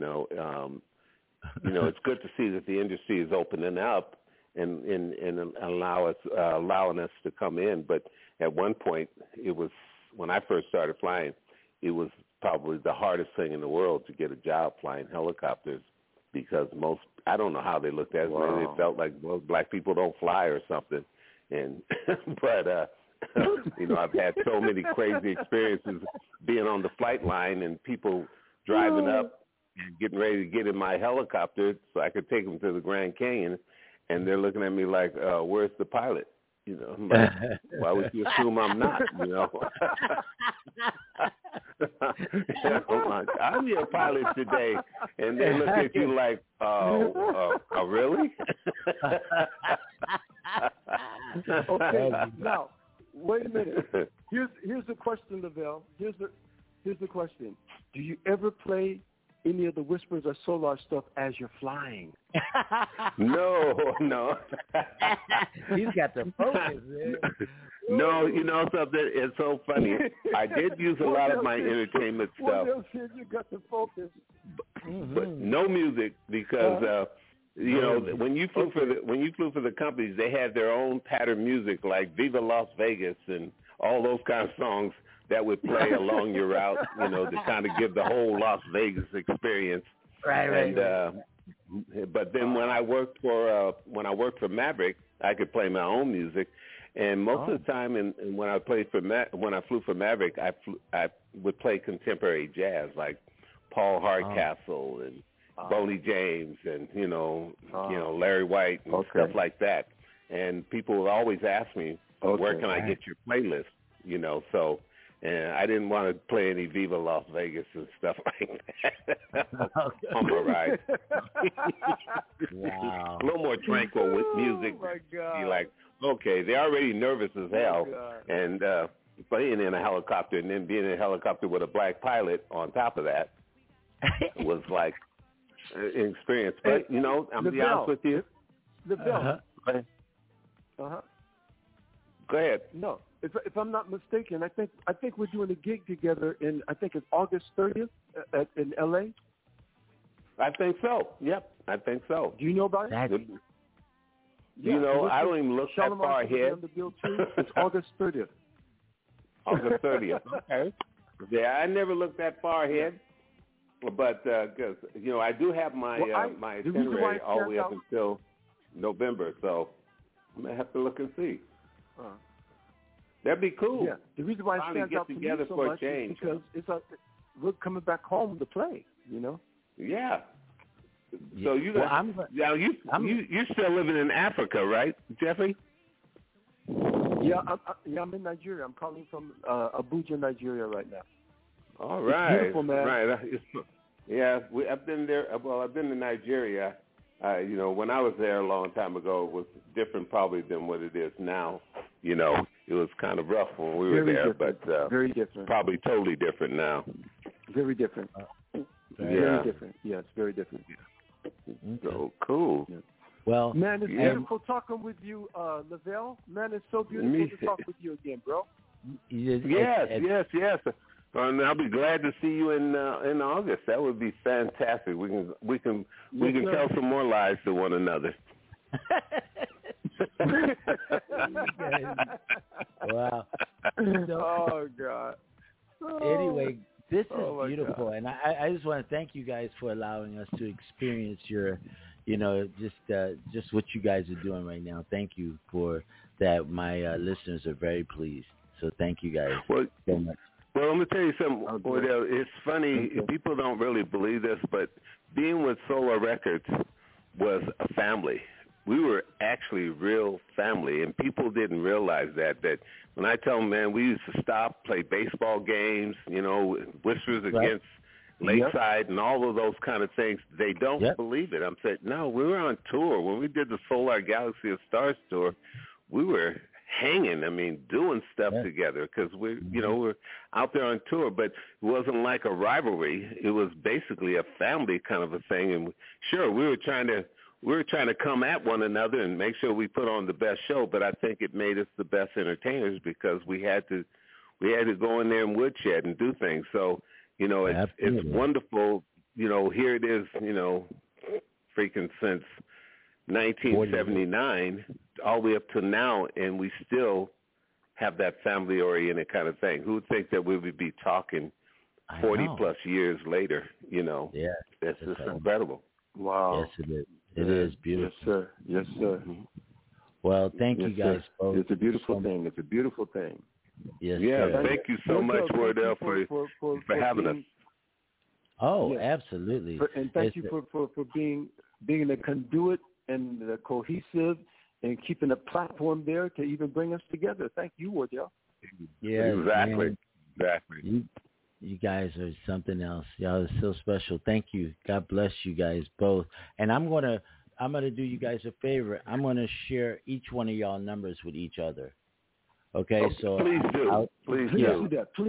[SPEAKER 9] it's good to see that the industry is opening up and allowing us to come in. But at one point, when I first started flying, it was probably the hardest thing in the world to get a job flying helicopters because I don't know how they looked at it. Maybe they felt like, well, black people don't fly or something. And but I've had so many crazy experiences being on the flight line and people driving up and getting ready to get in my helicopter so I could take them to the Grand Canyon, and they're looking at me like, where's the pilot? I'm like, why would you assume I'm not? I'm your pilot today, and they look at you like, oh, really?
[SPEAKER 7] Okay, now wait a minute. Here's the question, Lavelle. Here's the question: do you ever play any of the Whispers or Solar stuff as you're flying?
[SPEAKER 9] No.
[SPEAKER 2] He's got the focus, man.
[SPEAKER 9] No, you know something? It's so funny. I did use a lot of my entertainment stuff.
[SPEAKER 7] You got the focus.
[SPEAKER 9] But no music because you know when you flew for the companies, they had their own pattern music like Viva Las Vegas and all those kind of songs that would play along your route, you know, to kind of give the whole Las Vegas experience.
[SPEAKER 2] Right.
[SPEAKER 9] But then when I worked for Maverick, I could play my own music, and most of the time, and when I flew for Maverick, I would play contemporary jazz like Paul Hardcastle and Boney James and you know Larry White and stuff like that. And people would always ask me, where can I get your playlist? You know, so. And I didn't want to play any Viva Las Vegas and stuff like that on my ride.
[SPEAKER 2] Wow.
[SPEAKER 9] A little more tranquil with music. Be like, okay, they're already nervous as hell, and playing in a helicopter and then being in a helicopter with a black pilot on top of that was like an experience. But you know, I'm be honest with you.
[SPEAKER 7] Go ahead. No. If I'm not mistaken, I think we're doing a gig together in it's August 30th in LA.
[SPEAKER 9] I think so. Yep, I think so.
[SPEAKER 7] Do you know about it?
[SPEAKER 9] You know, I don't even look that far ahead.
[SPEAKER 7] It's August 30th.
[SPEAKER 9] August 30th. Okay. Yeah, I never looked that far ahead, but because you know, I do have my my itinerary all the way up until November, so I'm gonna have to look and see. That'd be cool.
[SPEAKER 7] Yeah, the reason why it stands out to me so much is because we're coming back home to play. You know.
[SPEAKER 9] Yeah. So you you're still living in Africa, right, Jeffrey?
[SPEAKER 7] Yeah, I'm in Nigeria. I'm calling from Abuja, Nigeria, right now.
[SPEAKER 9] All right.
[SPEAKER 7] It's beautiful, man.
[SPEAKER 9] Right. Yeah, I've been there. Well, I've been to Nigeria. You know, when I was there a long time ago, it was different probably than what it is now. You know, it was kind of rough when we were there, but
[SPEAKER 7] very different.
[SPEAKER 9] Probably totally different now.
[SPEAKER 7] Very different. Very different. Yes, very different.
[SPEAKER 9] So cool.
[SPEAKER 7] Yeah.
[SPEAKER 2] Well,
[SPEAKER 7] man, it's beautiful talking with you, Lavelle. Man, it's so beautiful to talk with you again, bro.
[SPEAKER 9] Yes. And I'll be glad to see you in August. That would be fantastic. We can tell some more lies to one another.
[SPEAKER 2] Wow.
[SPEAKER 7] Oh God.
[SPEAKER 2] Anyway, this is beautiful, and I just want to thank you guys for allowing us to experience your, you know, just what you guys are doing right now. Thank you for that. My listeners are very pleased. So thank you guys so much.
[SPEAKER 9] Well, let me tell you something, Wardell. It's funny. People don't really believe this, but being with Solar Records was a family. We were actually real family, and people didn't realize that when I tell them, man, we used to stop, play baseball games, you know, Whispers against Lakeside and all of those kind of things, they don't believe it. I'm saying, no, we were on tour. When we did the Solar Galaxy of Stars tour, we were hanging, doing stuff together because we're out there on tour, but it wasn't like a rivalry. It was basically a family kind of a thing. And sure, we were trying to come at one another and make sure we put on the best show, but I think it made us the best entertainers because we had to go in there and woodshed and do things. So, you know, it's wonderful. You know, here it is, you know, freaking since 1979 all the way up to now, and we still have that family-oriented kind of thing. Who would think that we would be talking 40-plus years later, you know?
[SPEAKER 2] Yeah.
[SPEAKER 9] That's just incredible.
[SPEAKER 7] Wow.
[SPEAKER 2] Yes, it is. It is beautiful.
[SPEAKER 7] Yes, sir.
[SPEAKER 2] Well, thank you guys both.
[SPEAKER 7] It's a beautiful thing. It's a beautiful thing.
[SPEAKER 2] Yes,
[SPEAKER 9] yeah,
[SPEAKER 2] sir.
[SPEAKER 9] thank you so much, Wardell, for having us.
[SPEAKER 2] Oh, absolutely.
[SPEAKER 7] And thank you for being the conduit and the cohesive and keeping a platform there to even bring us together. Thank you, Wardell.
[SPEAKER 2] Yeah,
[SPEAKER 9] exactly.
[SPEAKER 2] Man.
[SPEAKER 9] Exactly.
[SPEAKER 2] You guys are something else. Y'all are so special. Thank you. God bless you guys both. And I'm gonna do you guys a favor. I'm gonna share each one of y'all numbers with each other. Okay, so
[SPEAKER 9] please do.
[SPEAKER 7] Please do that. Please.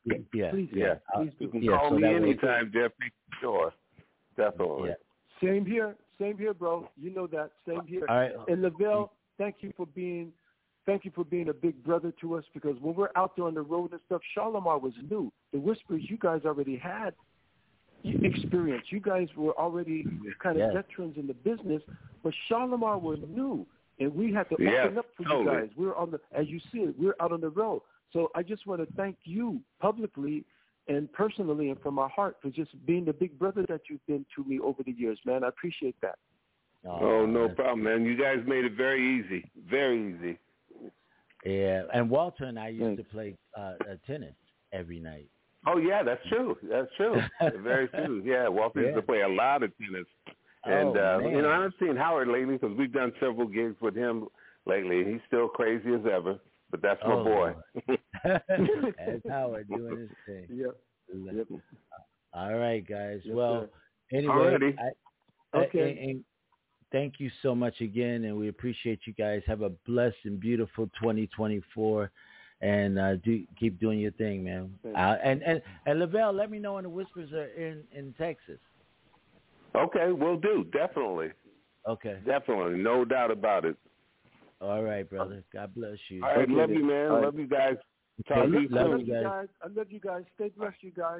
[SPEAKER 2] Yeah.
[SPEAKER 7] Please,
[SPEAKER 2] yeah.
[SPEAKER 7] please do.
[SPEAKER 9] You can
[SPEAKER 2] Yeah,
[SPEAKER 9] call
[SPEAKER 2] so
[SPEAKER 9] me
[SPEAKER 2] that way-
[SPEAKER 9] anytime, Jeffrey. Sure. Definitely.
[SPEAKER 2] Yeah.
[SPEAKER 7] Same here, bro. You know that. Same here.
[SPEAKER 2] All right.
[SPEAKER 7] And Lavelle, thank you for being a big brother to us, because when we're out there on the road and stuff, Shalimar was new. The Whispers, you guys already had experience. You guys were already kind of veterans in the business, but Shalimar was new, and we had to open up for you guys. We're on the, as you see it, we're out on the road. So I just want to thank you publicly and personally and from my heart for just being the big brother that you've been to me over the years, man. I appreciate that.
[SPEAKER 9] Oh, no problem, man. You guys made it very easy. Very easy.
[SPEAKER 2] Yeah, and Walter and I used to play tennis every night.
[SPEAKER 9] Oh, yeah, that's true. That's true. Very true. Yeah, Walter used to play a lot of tennis. And, I haven't seen Howard lately because we've done several gigs with him lately. He's still crazy as ever, but that's my boy.
[SPEAKER 2] That's Howard doing his thing.
[SPEAKER 7] Yep.
[SPEAKER 2] All right, guys.
[SPEAKER 7] Yes,
[SPEAKER 2] well,
[SPEAKER 7] sir.
[SPEAKER 2] anyway,
[SPEAKER 7] and
[SPEAKER 2] thank you so much again, and we appreciate you guys. Have a blessed and beautiful 2024, and keep doing your thing, man. And Lavelle, let me know when the Whispers are in Texas.
[SPEAKER 9] Okay, will do. Definitely.
[SPEAKER 2] Okay.
[SPEAKER 9] Definitely. No doubt about it.
[SPEAKER 2] All right, brother. God bless you.
[SPEAKER 9] All right, love you, man. Love you guys. Talk to you soon.
[SPEAKER 7] I love you guys. Stay blessed, you guys.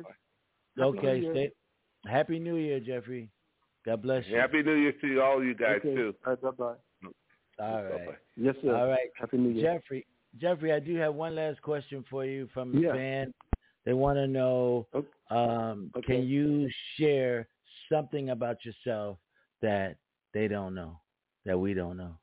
[SPEAKER 2] Happy New Year, Jeffrey. God bless you.
[SPEAKER 9] Happy New Year to all you guys, too.
[SPEAKER 7] All right, bye-bye.
[SPEAKER 2] All right.
[SPEAKER 7] Bye-bye. Yes, sir.
[SPEAKER 2] All right.
[SPEAKER 7] Happy New Year.
[SPEAKER 2] Jeffrey, I do have one last question for you from a fan. They want to know, can you share something about yourself that they don't know, that we don't know?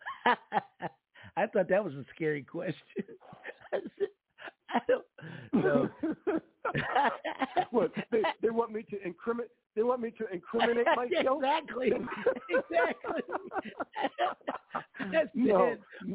[SPEAKER 2] I thought that was a scary question. I don't know.
[SPEAKER 7] What, they want me to incriminate? They want me to incriminate myself?
[SPEAKER 2] Exactly. That's
[SPEAKER 7] no.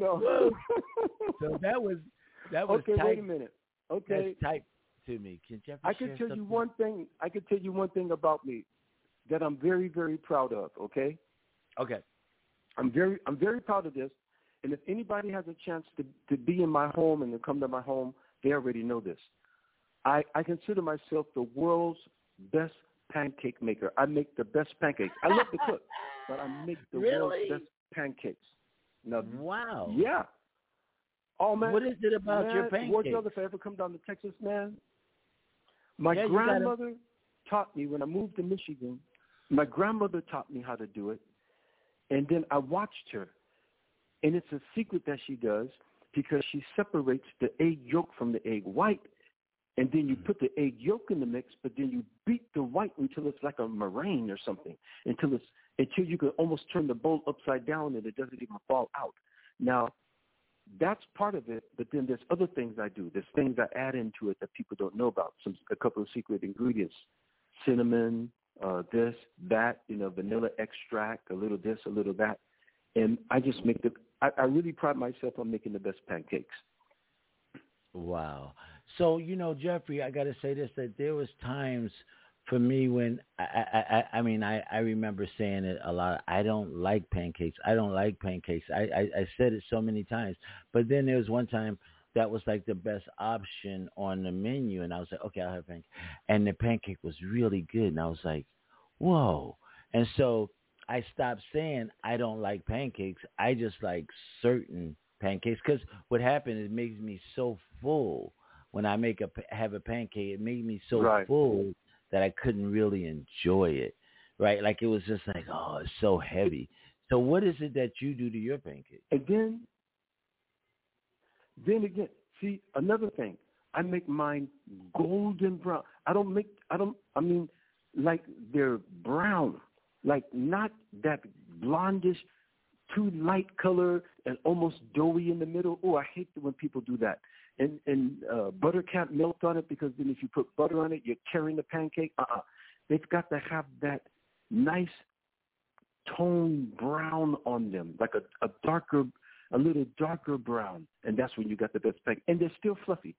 [SPEAKER 2] So that was
[SPEAKER 7] okay.
[SPEAKER 2] type,
[SPEAKER 7] wait a minute. Okay.
[SPEAKER 2] That's typed to me. Can Jeffrey
[SPEAKER 7] I can tell you one thing. I can tell you one thing about me that I'm very, very proud of. Okay.
[SPEAKER 2] Okay.
[SPEAKER 7] I'm very proud of this. And if anybody has a chance to be in my home and to come to my home, they already know this. I consider myself the world's best pancake maker. I make the best pancakes. I love to cook, but I make the world's best pancakes. Now,
[SPEAKER 2] wow.
[SPEAKER 7] Yeah. Oh, man.
[SPEAKER 2] What is it about your pancakes?
[SPEAKER 7] If I ever come down to Texas, man, my grandmother taught me when I moved to Michigan. My grandmother taught me how to do it, and then I watched her. And it's a secret that she does because she separates the egg yolk from the egg white, and then you put the egg yolk in the mix, but then you beat the white until it's like a meringue or something, until you can almost turn the bowl upside down and it doesn't even fall out. Now, that's part of it, but then there's other things I do. There's things I add into it that people don't know about, a couple of secret ingredients, cinnamon, this, that, vanilla extract, a little this, a little that. And I just make I really pride myself on making the best pancakes.
[SPEAKER 2] Wow. So, Jeffrey, I got to say this, that there was times for me when, I remember saying it a lot. I don't like pancakes. I don't like pancakes. I said it so many times. But then there was one time that was like the best option on the menu. And I was like, okay, I'll have pancake. And the pancake was really good. And I was like, whoa. And so I stopped saying I don't like pancakes. I just like certain pancakes, because what happened, it makes me so full when I have a pancake. It made me so full that I couldn't really enjoy it, right? Like it was just like, oh, it's so heavy. So what is it that you do to your pancake?
[SPEAKER 7] And then again, see, another thing, I make mine golden brown. I mean, like they're brown. Like not that blondish, too light color and almost doughy in the middle. Oh, I hate when people do that. And butter can't melt on it, because then if you put butter on it, you're tearing the pancake. They've got to have that nice tone brown on them, like a little darker brown. And that's when you got the best pancake. And they're still fluffy.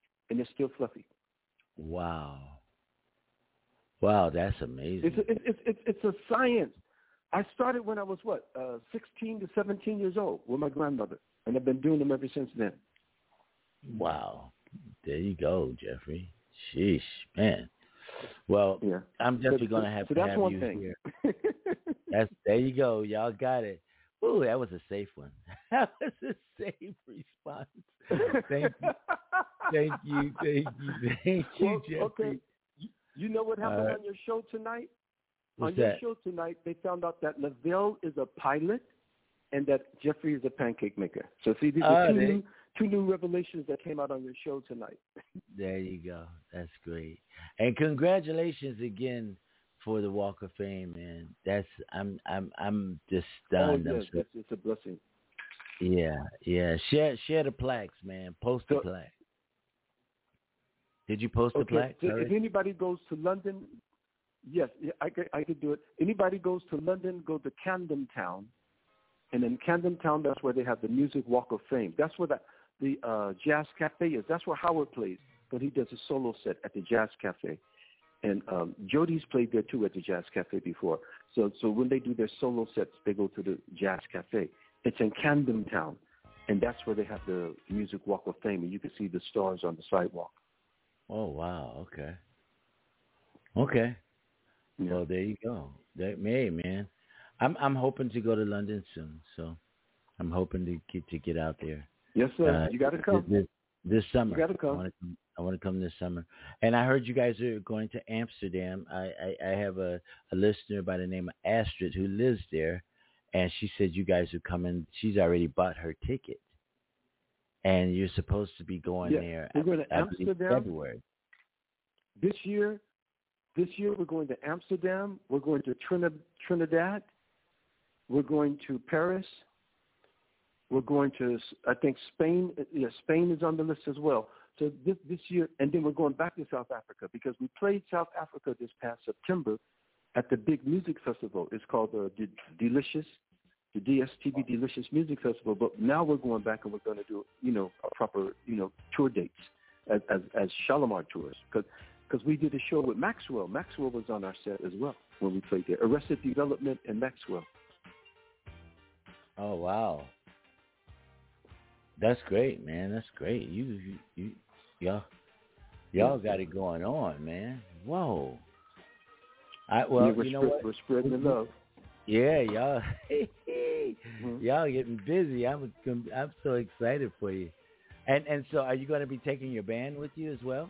[SPEAKER 2] Wow. Wow, that's amazing.
[SPEAKER 7] It's a science. I started when I was 16 to 17 years old with my grandmother, and I've been doing them ever since then.
[SPEAKER 2] Wow, there you go, Jeffrey. Sheesh, man. Well,
[SPEAKER 7] Yeah.
[SPEAKER 2] I'm definitely going to have to have you
[SPEAKER 7] thing.
[SPEAKER 2] here. There you go. Y'all got it. Ooh, that was a safe one. That was a safe response. Thank you, Jeffrey.
[SPEAKER 7] Okay. You know what happened on your show tonight?
[SPEAKER 2] What's
[SPEAKER 7] on your
[SPEAKER 2] that?
[SPEAKER 7] show tonight, they found out that Lavelle is a pilot and that Jeffrey is a pancake maker. So see, these are two new revelations that came out on your show tonight.
[SPEAKER 2] There you go. That's great. And congratulations again for the Walk of Fame, man. I'm just stunned.
[SPEAKER 7] Oh, yes, it's a blessing.
[SPEAKER 2] Yeah. Share the plaques, man. Post the plaque. Did you post the plaque?
[SPEAKER 7] So if anybody goes to London, yes, I could do it. Anybody goes to London, go to Camden Town. And in Camden Town, that's where they have the Music Walk of Fame. That's where the Jazz Cafe is. That's where Howard plays, but he does a solo set at the Jazz Cafe. And Jody's played there, too, at the Jazz Cafe before. So when they do their solo sets, they go to the Jazz Cafe. It's in Camden Town, and that's where they have the Music Walk of Fame, and you can see the stars on the sidewalk.
[SPEAKER 2] Oh, wow. Okay. Yeah. Well, there you go. Man. I'm hoping to go to London soon, so I'm hoping to get out there.
[SPEAKER 7] Yes, sir. You got to come
[SPEAKER 2] this summer.
[SPEAKER 7] You got to come.
[SPEAKER 2] I want to come this summer. And I heard you guys are going to Amsterdam. I have a listener by the name of Astrid who lives there, and she said you guys are coming. She's already bought her ticket, and you're supposed to be going there.
[SPEAKER 7] We're going to Amsterdam.
[SPEAKER 2] February.
[SPEAKER 7] This year we're going to Amsterdam. We're going to Trinidad. We're going to Paris. We're going to, I think, Spain. Yeah, Spain is on the list as well. So this year, and then we're going back to South Africa because we played South Africa this past September at the big music festival. It's called the Delicious, the DSTV Delicious Music Festival. But now we're going back and we're going to do, a proper, tour dates as Shalimar tours because we did a show with Maxwell. Maxwell was on our set as well when we played there. Arrested Development and Maxwell.
[SPEAKER 2] Oh, wow. That's great, man. That's great. Y'all got it going on, man. Whoa.
[SPEAKER 7] We're spreading the love.
[SPEAKER 2] Yeah, y'all. Y'all getting busy. I'm so excited for you. And so, are you going to be taking your band with you as well?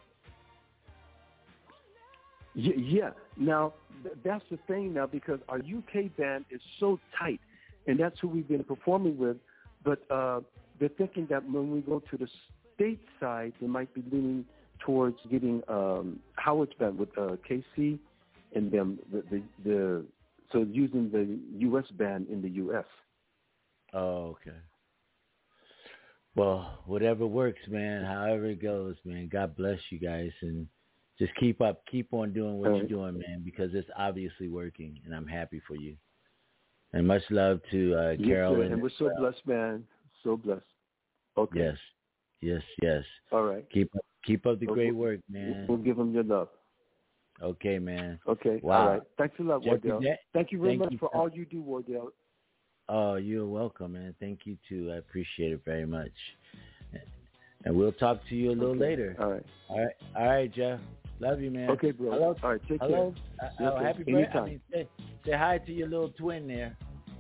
[SPEAKER 7] Yeah. Now that's the thing now because our UK band is so tight, and that's who we've been performing with. But they're thinking that when we go to the state side, they might be leaning towards getting Howard's band with KC and them. So using the U.S. band in the U.S.
[SPEAKER 2] Oh, okay. Well, whatever works, man. However it goes, man. God bless you guys, and just keep on doing what you're doing, man, because it's obviously working, and I'm happy for you. And much love to Carolyn.
[SPEAKER 7] And we're so blessed, man. So blessed. Okay.
[SPEAKER 2] Yes.
[SPEAKER 7] All right.
[SPEAKER 2] Keep up the great work, man.
[SPEAKER 7] We'll give them your love.
[SPEAKER 2] Okay, man.
[SPEAKER 7] Okay.
[SPEAKER 2] Wow.
[SPEAKER 7] All right. Thanks a lot, Wardell. Thank you very much for all you do, Wardell.
[SPEAKER 2] Oh, you're welcome, man. Thank you, too. I appreciate it very much. And we'll talk to you a little later.
[SPEAKER 7] All right.
[SPEAKER 2] All right, Jeff. Love you, man.
[SPEAKER 7] Okay, bro.
[SPEAKER 2] Hello.
[SPEAKER 7] All right, take
[SPEAKER 2] Hello.
[SPEAKER 7] care.
[SPEAKER 2] Happy birthday. Say hi to your little twin there.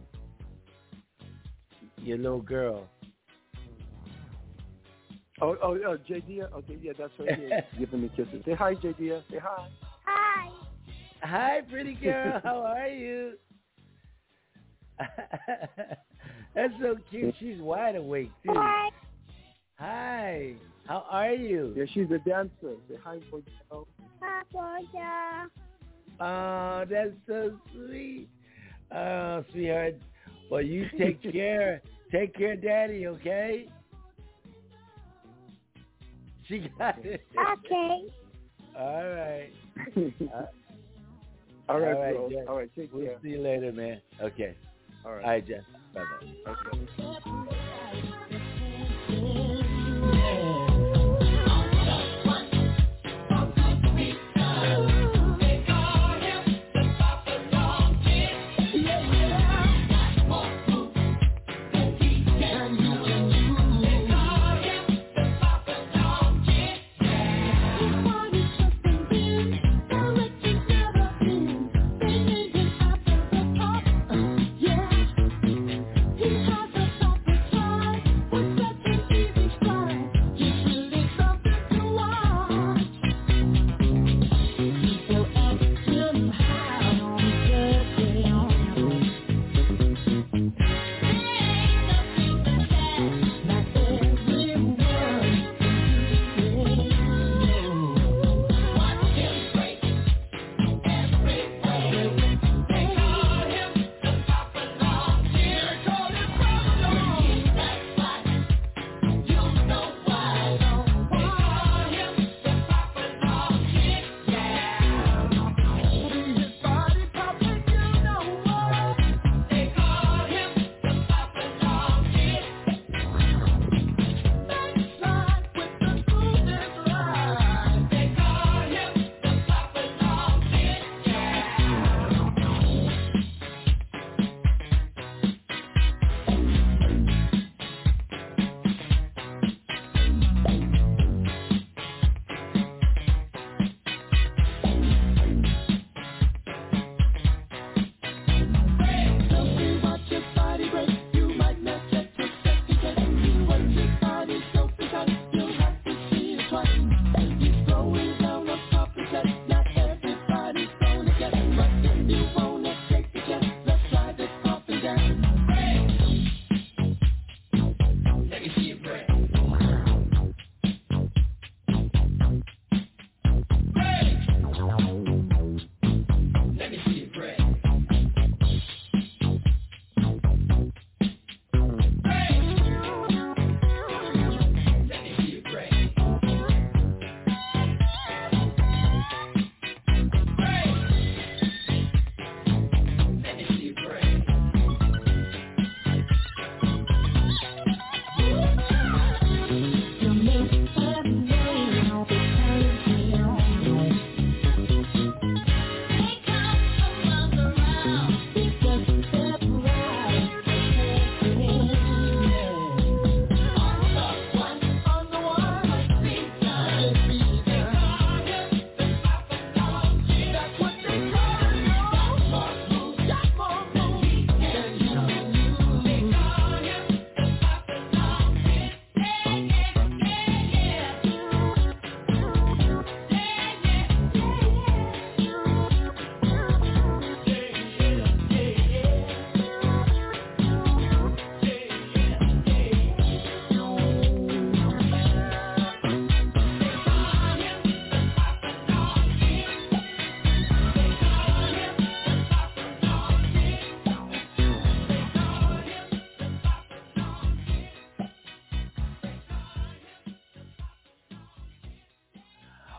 [SPEAKER 2] Your little girl.
[SPEAKER 7] Oh, J.D. Okay, yeah, that's right here. Giving me kisses. Say hi, J.D. Say hi.
[SPEAKER 5] Hi.
[SPEAKER 2] Hi, pretty girl. How are you? That's so cute. She's wide awake, too.
[SPEAKER 5] Hi.
[SPEAKER 2] Hi. How are you?
[SPEAKER 7] Yeah, she's a dancer. Say hi, Wardell.
[SPEAKER 5] Hi, Wardell.
[SPEAKER 2] Oh, that's so sweet. Oh, sweetheart. Well, you take care. Take care, Daddy, okay? She got it.
[SPEAKER 5] Okay.
[SPEAKER 2] All right.
[SPEAKER 7] All right, bro.
[SPEAKER 2] Jeff.
[SPEAKER 7] All right, take care.
[SPEAKER 2] We'll see you later, man. Okay.
[SPEAKER 7] All right.
[SPEAKER 2] All right, Jeff. Bye-bye.
[SPEAKER 7] Okay.
[SPEAKER 6] It's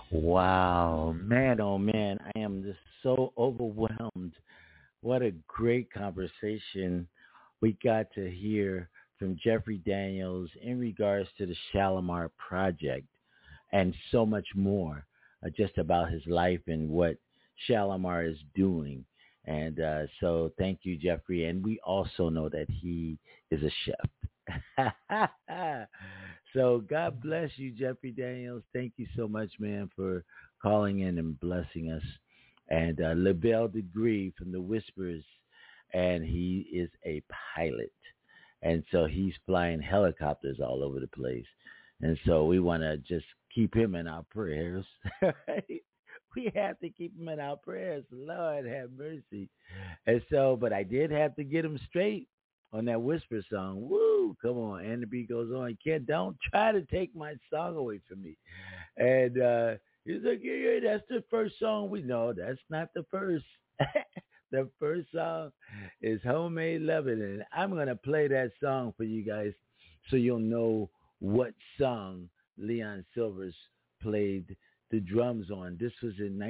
[SPEAKER 2] Wow, man, oh man, I am just so overwhelmed. What a great conversation we got to hear from Jeffrey Daniels in regards to the Shalamar Project and so much more, just about his life and what Shalamar is doing. And so thank you, Jeffrey. And we also know that he is a chef. So God bless you, Jeffrey Daniels. Thank you so much, man, for calling in and blessing us. And LaBelle Degree from the Whispers, and he is a pilot. And so he's flying helicopters all over the place. And so we want to just keep him in our prayers. Right? We have to keep him in our prayers. Lord have mercy. And so, but I did have to get him straight on that Whisper song. Woo, come on. And the beat goes on. Kid, don't try to take my song away from me. And he's like, yeah, that's the first song we know. That's not the first. The first song is Homemade Lovin'. And I'm going to play that song for you guys so you'll know what song Leon Sylvers played the drums on. This was in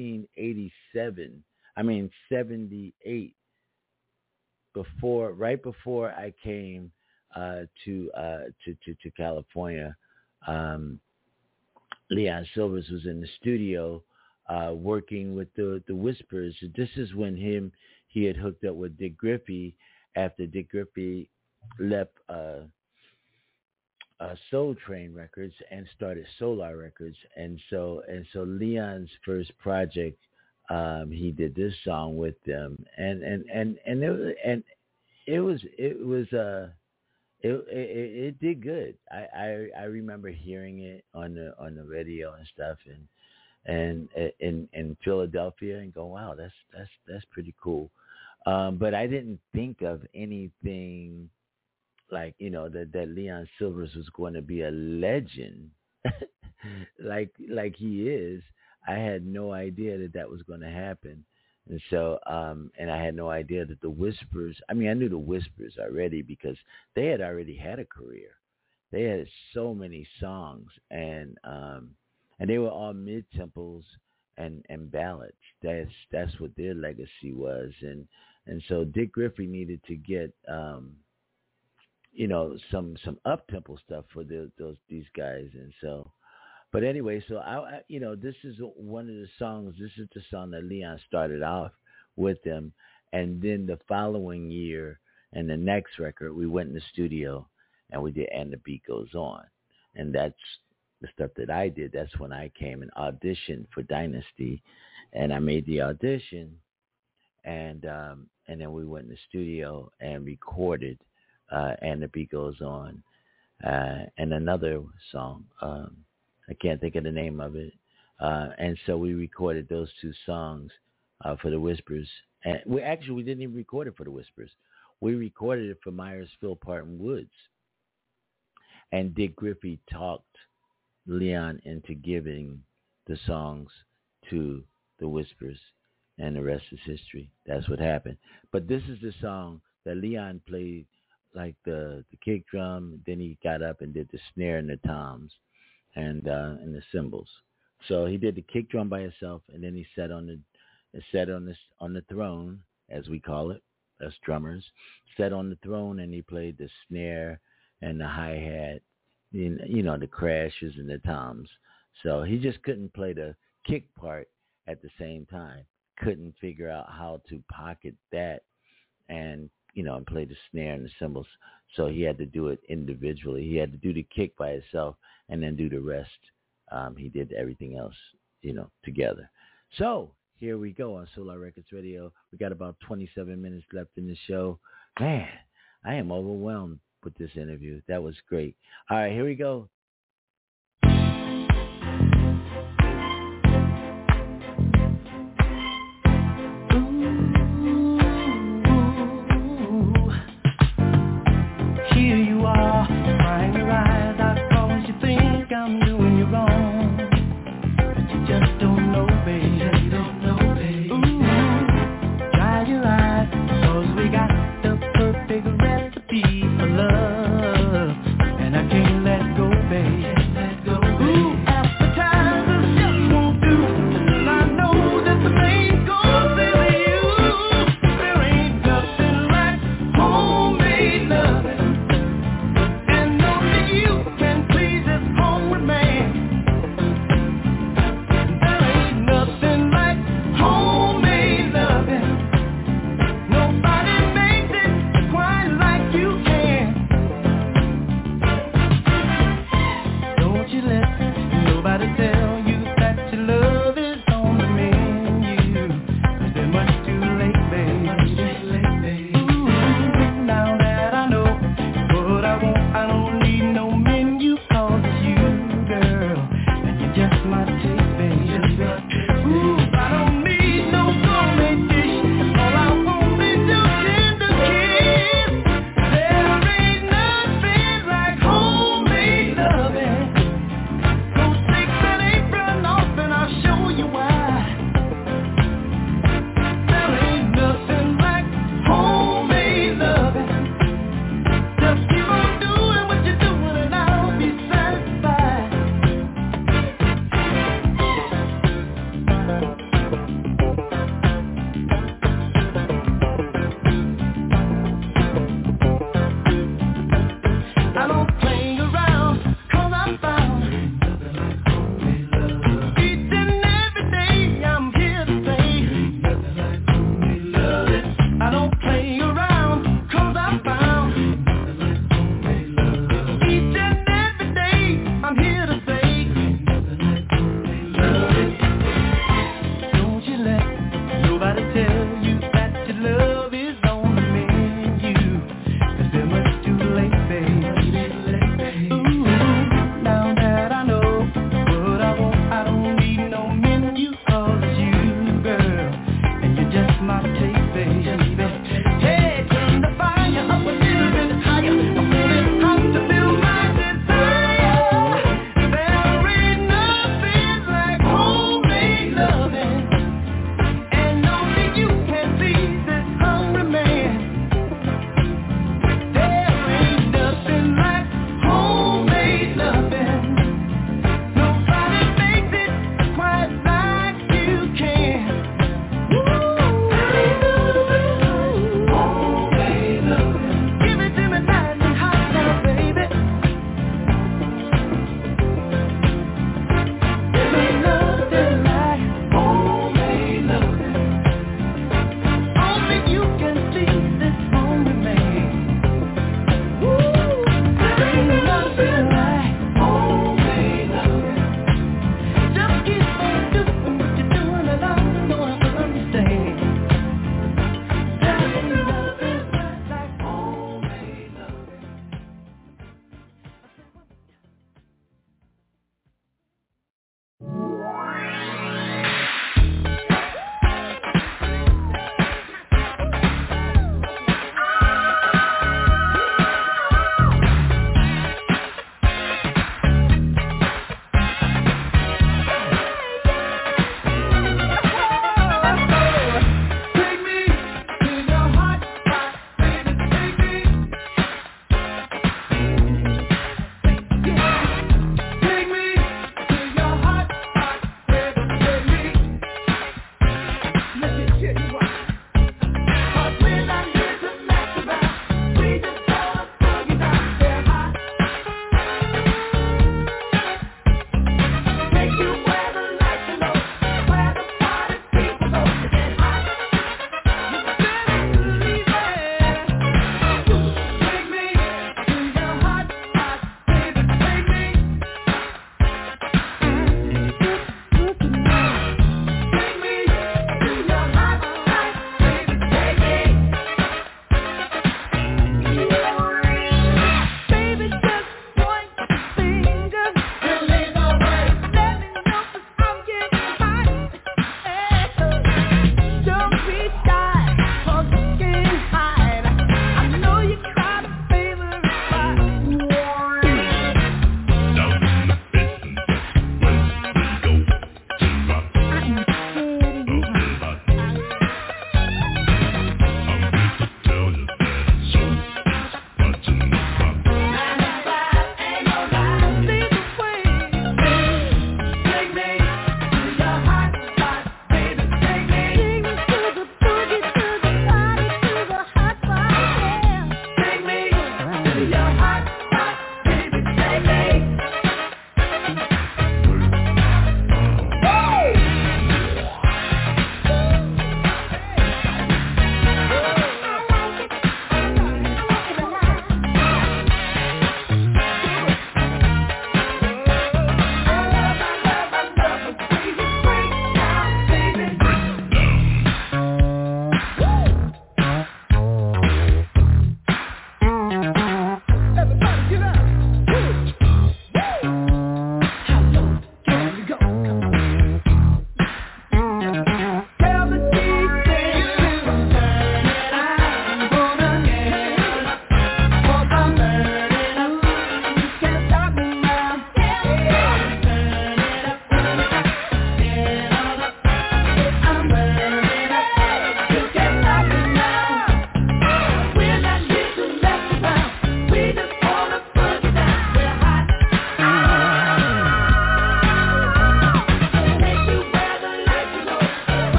[SPEAKER 2] 78, right before I came to California. Leon Sylvers was in the studio working with the Whispers. This is when he had hooked up with Dick Griffey after Dick Griffey left Soul Train Records and started Solar Records. And so Leon's first project, he did this song with them, and it did good. I remember hearing it on the radio and stuff, and in Philadelphia, and go, wow, that's pretty cool. But I didn't think of anything like, that Leon Sylvers was going to be a legend like he is. I had no idea that was going to happen. And so, and I had no idea that the Whispers, I knew the Whispers already because they had already had a career. They had so many songs, and they were all mid-tempos and ballads. That's what their legacy was. And so Dick Griffey needed to get, some up-tempo stuff for these guys. And so, but anyway, so I this is one of the songs. This is the song that Leon started off with them, and then the following year and the next record, we went in the studio and we did "And the Beat Goes On," and that's the stuff that I did. That's when I came and auditioned for Dynasty, and I made the audition, and then we went in the studio and recorded "And the Beat Goes On," and another song. I can't think of the name of it. And so we recorded those two songs for the Whispers. And we didn't even record it for the Whispers. We recorded it for Myers, Philpott, and Woods. And Dick Griffey talked Leon into giving the songs to the Whispers, and the rest is history. That's what happened. But this is the song that Leon played, like the kick drum. Then he got up and did the snare and the toms and the cymbals. So he did the kick drum by himself, and then he sat on the throne, as we call it, as drummers, sat on the throne, and he played the snare and the hi-hat, the crashes and the toms. So he just couldn't play the kick part at the same time. Couldn't figure out how to pocket that and play the snare and the cymbals. So he had to do it individually. He had to do the kick by himself and then do the rest. He did everything else, together. So here we go on Solar Records Radio. We got about 27 minutes left in the show. Man, I am overwhelmed with this interview. That was great. All right, here we go.
[SPEAKER 6] And I can't let go, babe. Ooh, appetizers,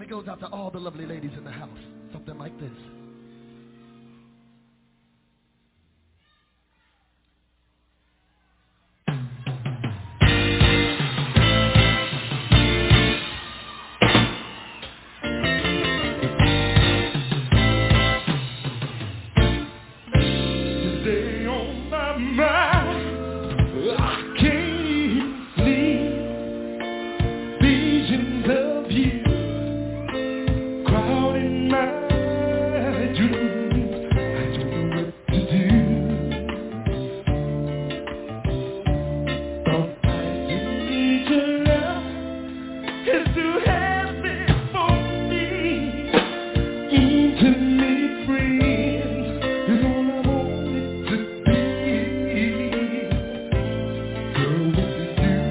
[SPEAKER 10] goes out to all the lovely ladies in the house. Something like this.
[SPEAKER 6] Today on my mind, I can't sleep. Visions of you crowding my dreams. I don't know what to do. Thought I didn't need your love. It's too heavy for me. Intimate friends is all I wanted to be. Girl, what do you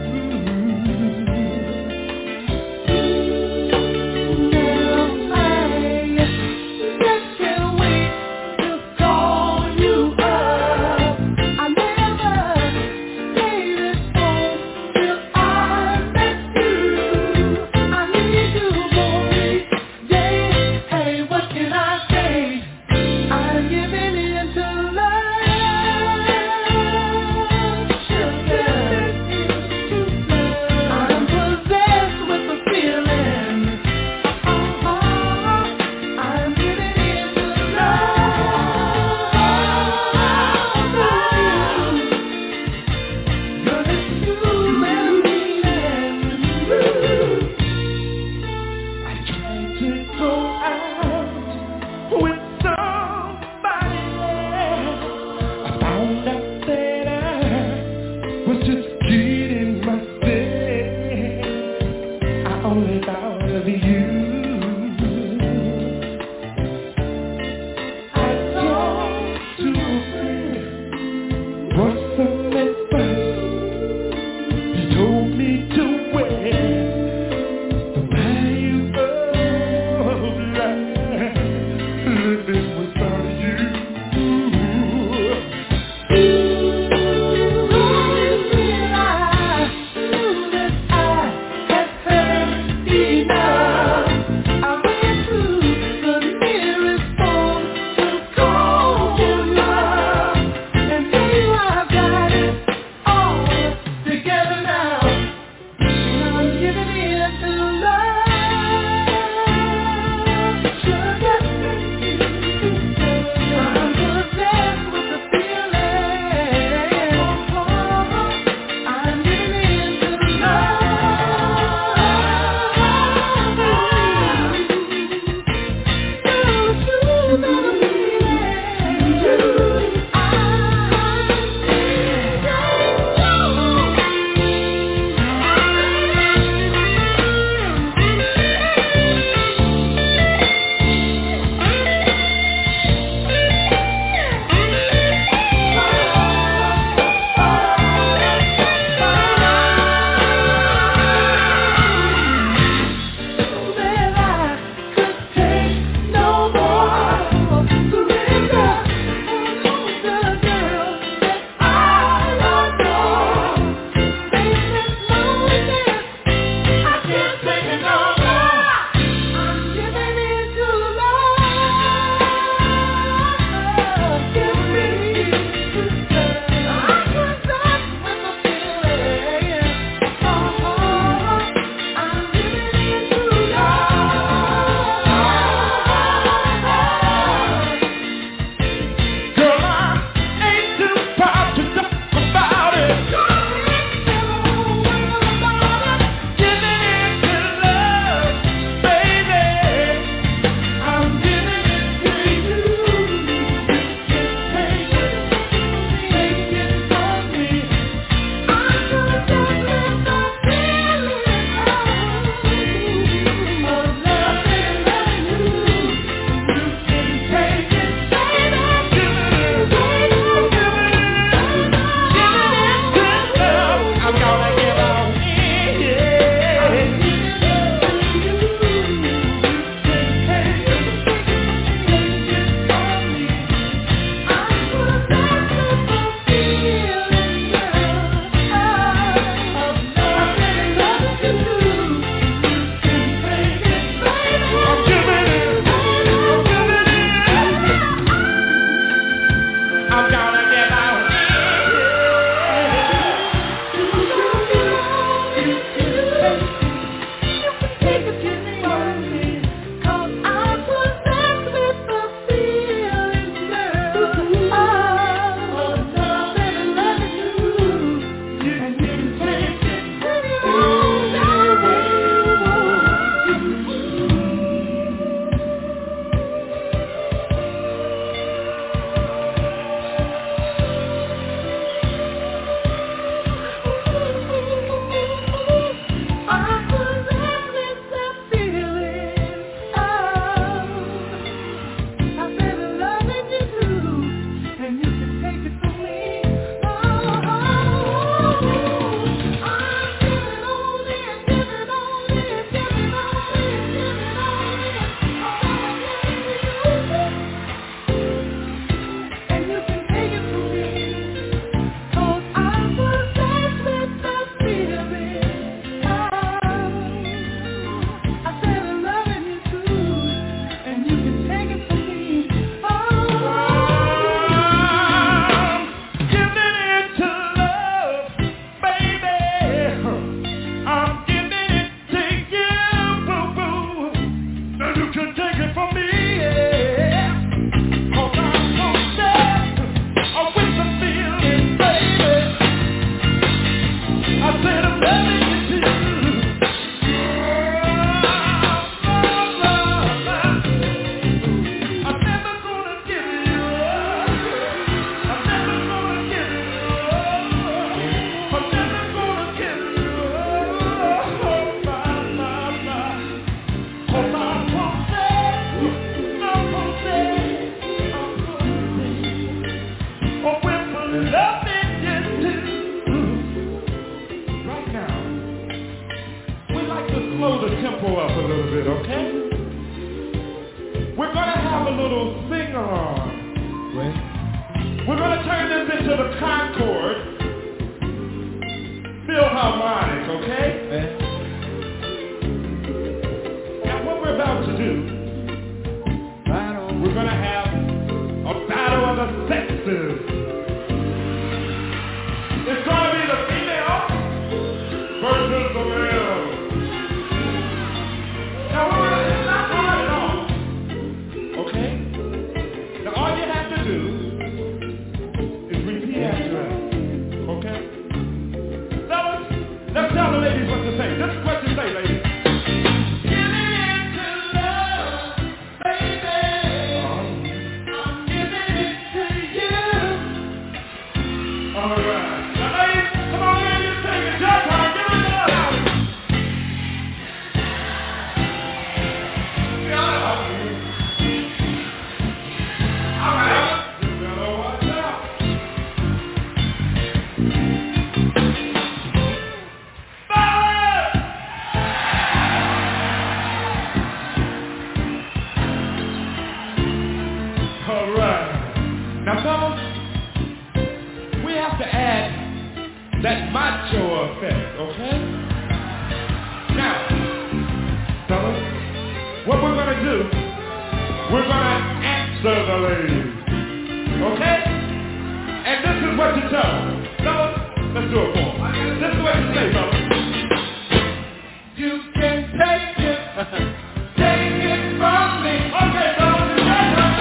[SPEAKER 6] enough. a little sing-along. We're going to turn this into the Concord Philharmonic, okay? And what we're about to do, we're going to have a battle of the sexes. It's going to be the female versus the male. Now, it's not hard at all. Okay? Now, all you have to do is repeat after us. Okay? Fellas, let's tell the ladies what to say. This is what you say, ladies. That macho effect, okay? Now, fellas, what we're going to do, we're going to answer the ladies, okay? And this is what you tell them. Fellas, let's do it for them. This is what you say, fellas. You can take it from me. Okay, fellas, it's your turn.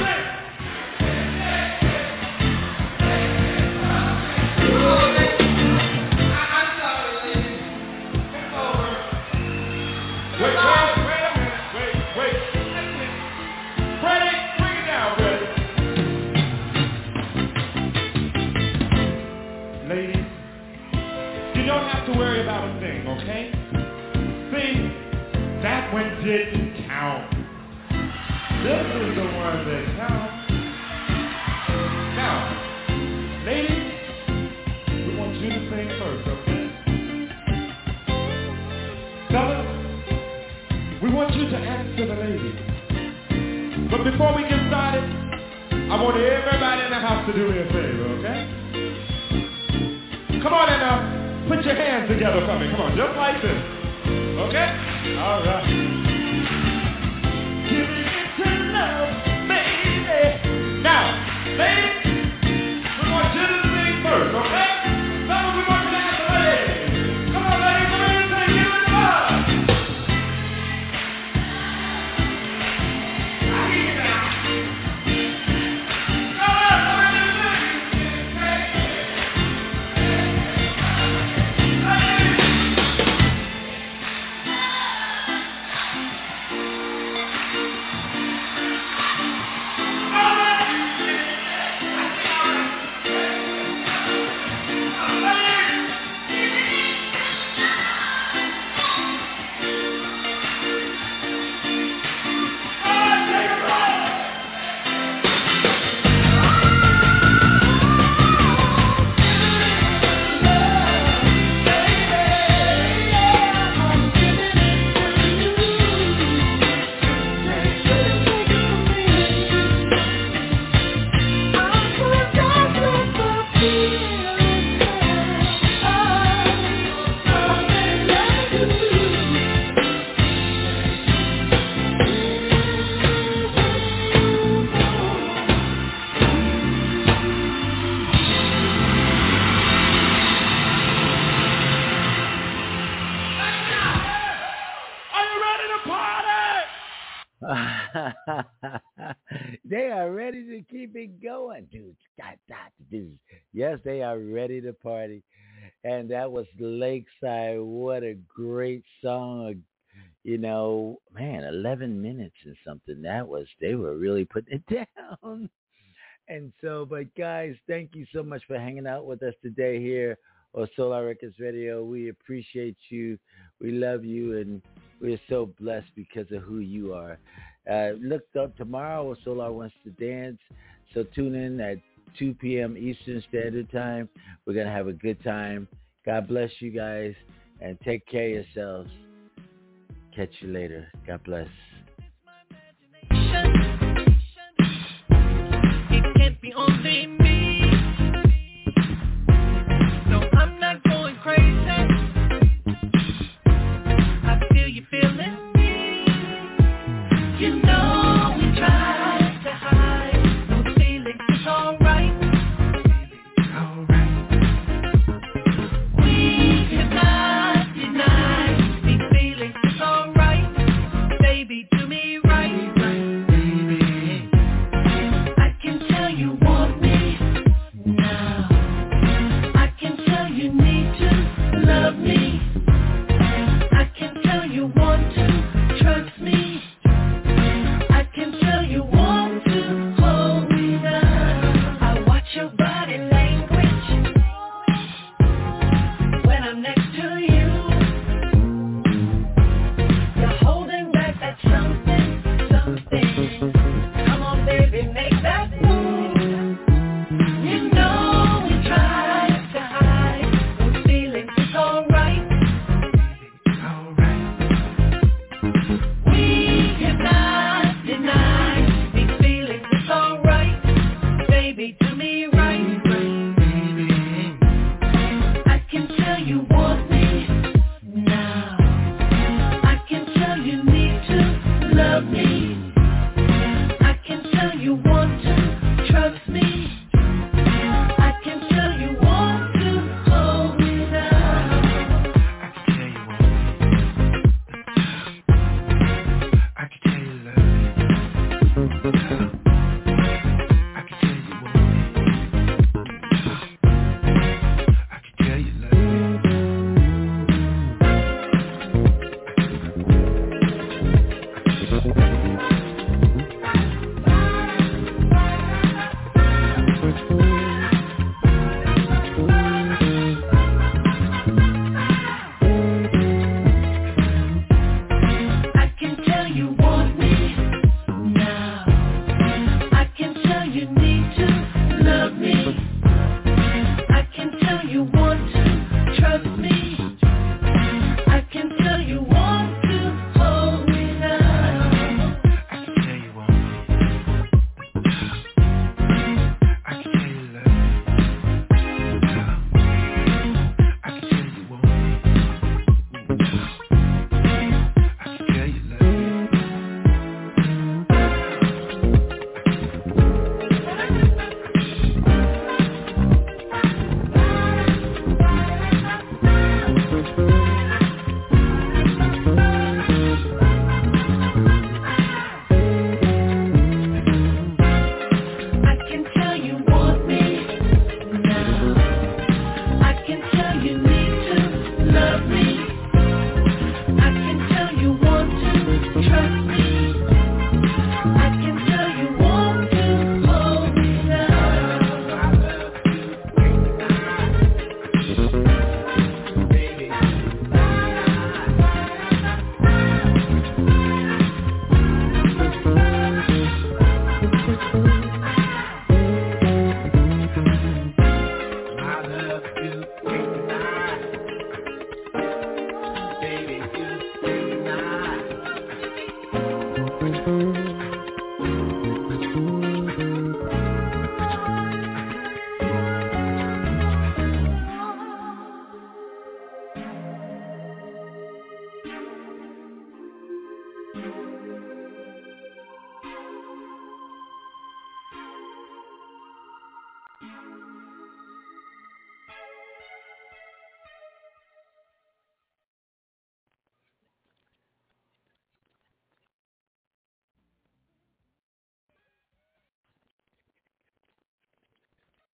[SPEAKER 6] Worry about a thing, okay? See, that one didn't count. This is the one that counts. Now, ladies, we want you to sing first, okay? Fellas, we want you to answer the ladies. But before we get started, I want everybody in the house to do me a favor, okay? Come on in now. Put your hands together for me. Come on, just like this. Okay? All right. Give it to love, baby. Now, ladies, we want you to sing first, okay? Fellas, we want you to ask the ladies. Come on, ladies, come in and say, give it to love. I hear you now.
[SPEAKER 2] They are ready to keep it going, dudes. Yes, they are ready to party. And that was Lakeside. What a great song. You know, man, 11 minutes and something. They were really putting it down. And so, but guys, thank you so much for hanging out with us today here on Solar Records Radio. We appreciate you. We love you, and we're so blessed because of who you are. Look up tomorrow, Solar Wants to Dance. So tune in at 2 p.m. Eastern Standard Time. We're going to have a good time. God bless you guys, and take care of yourselves. Catch you later. God bless.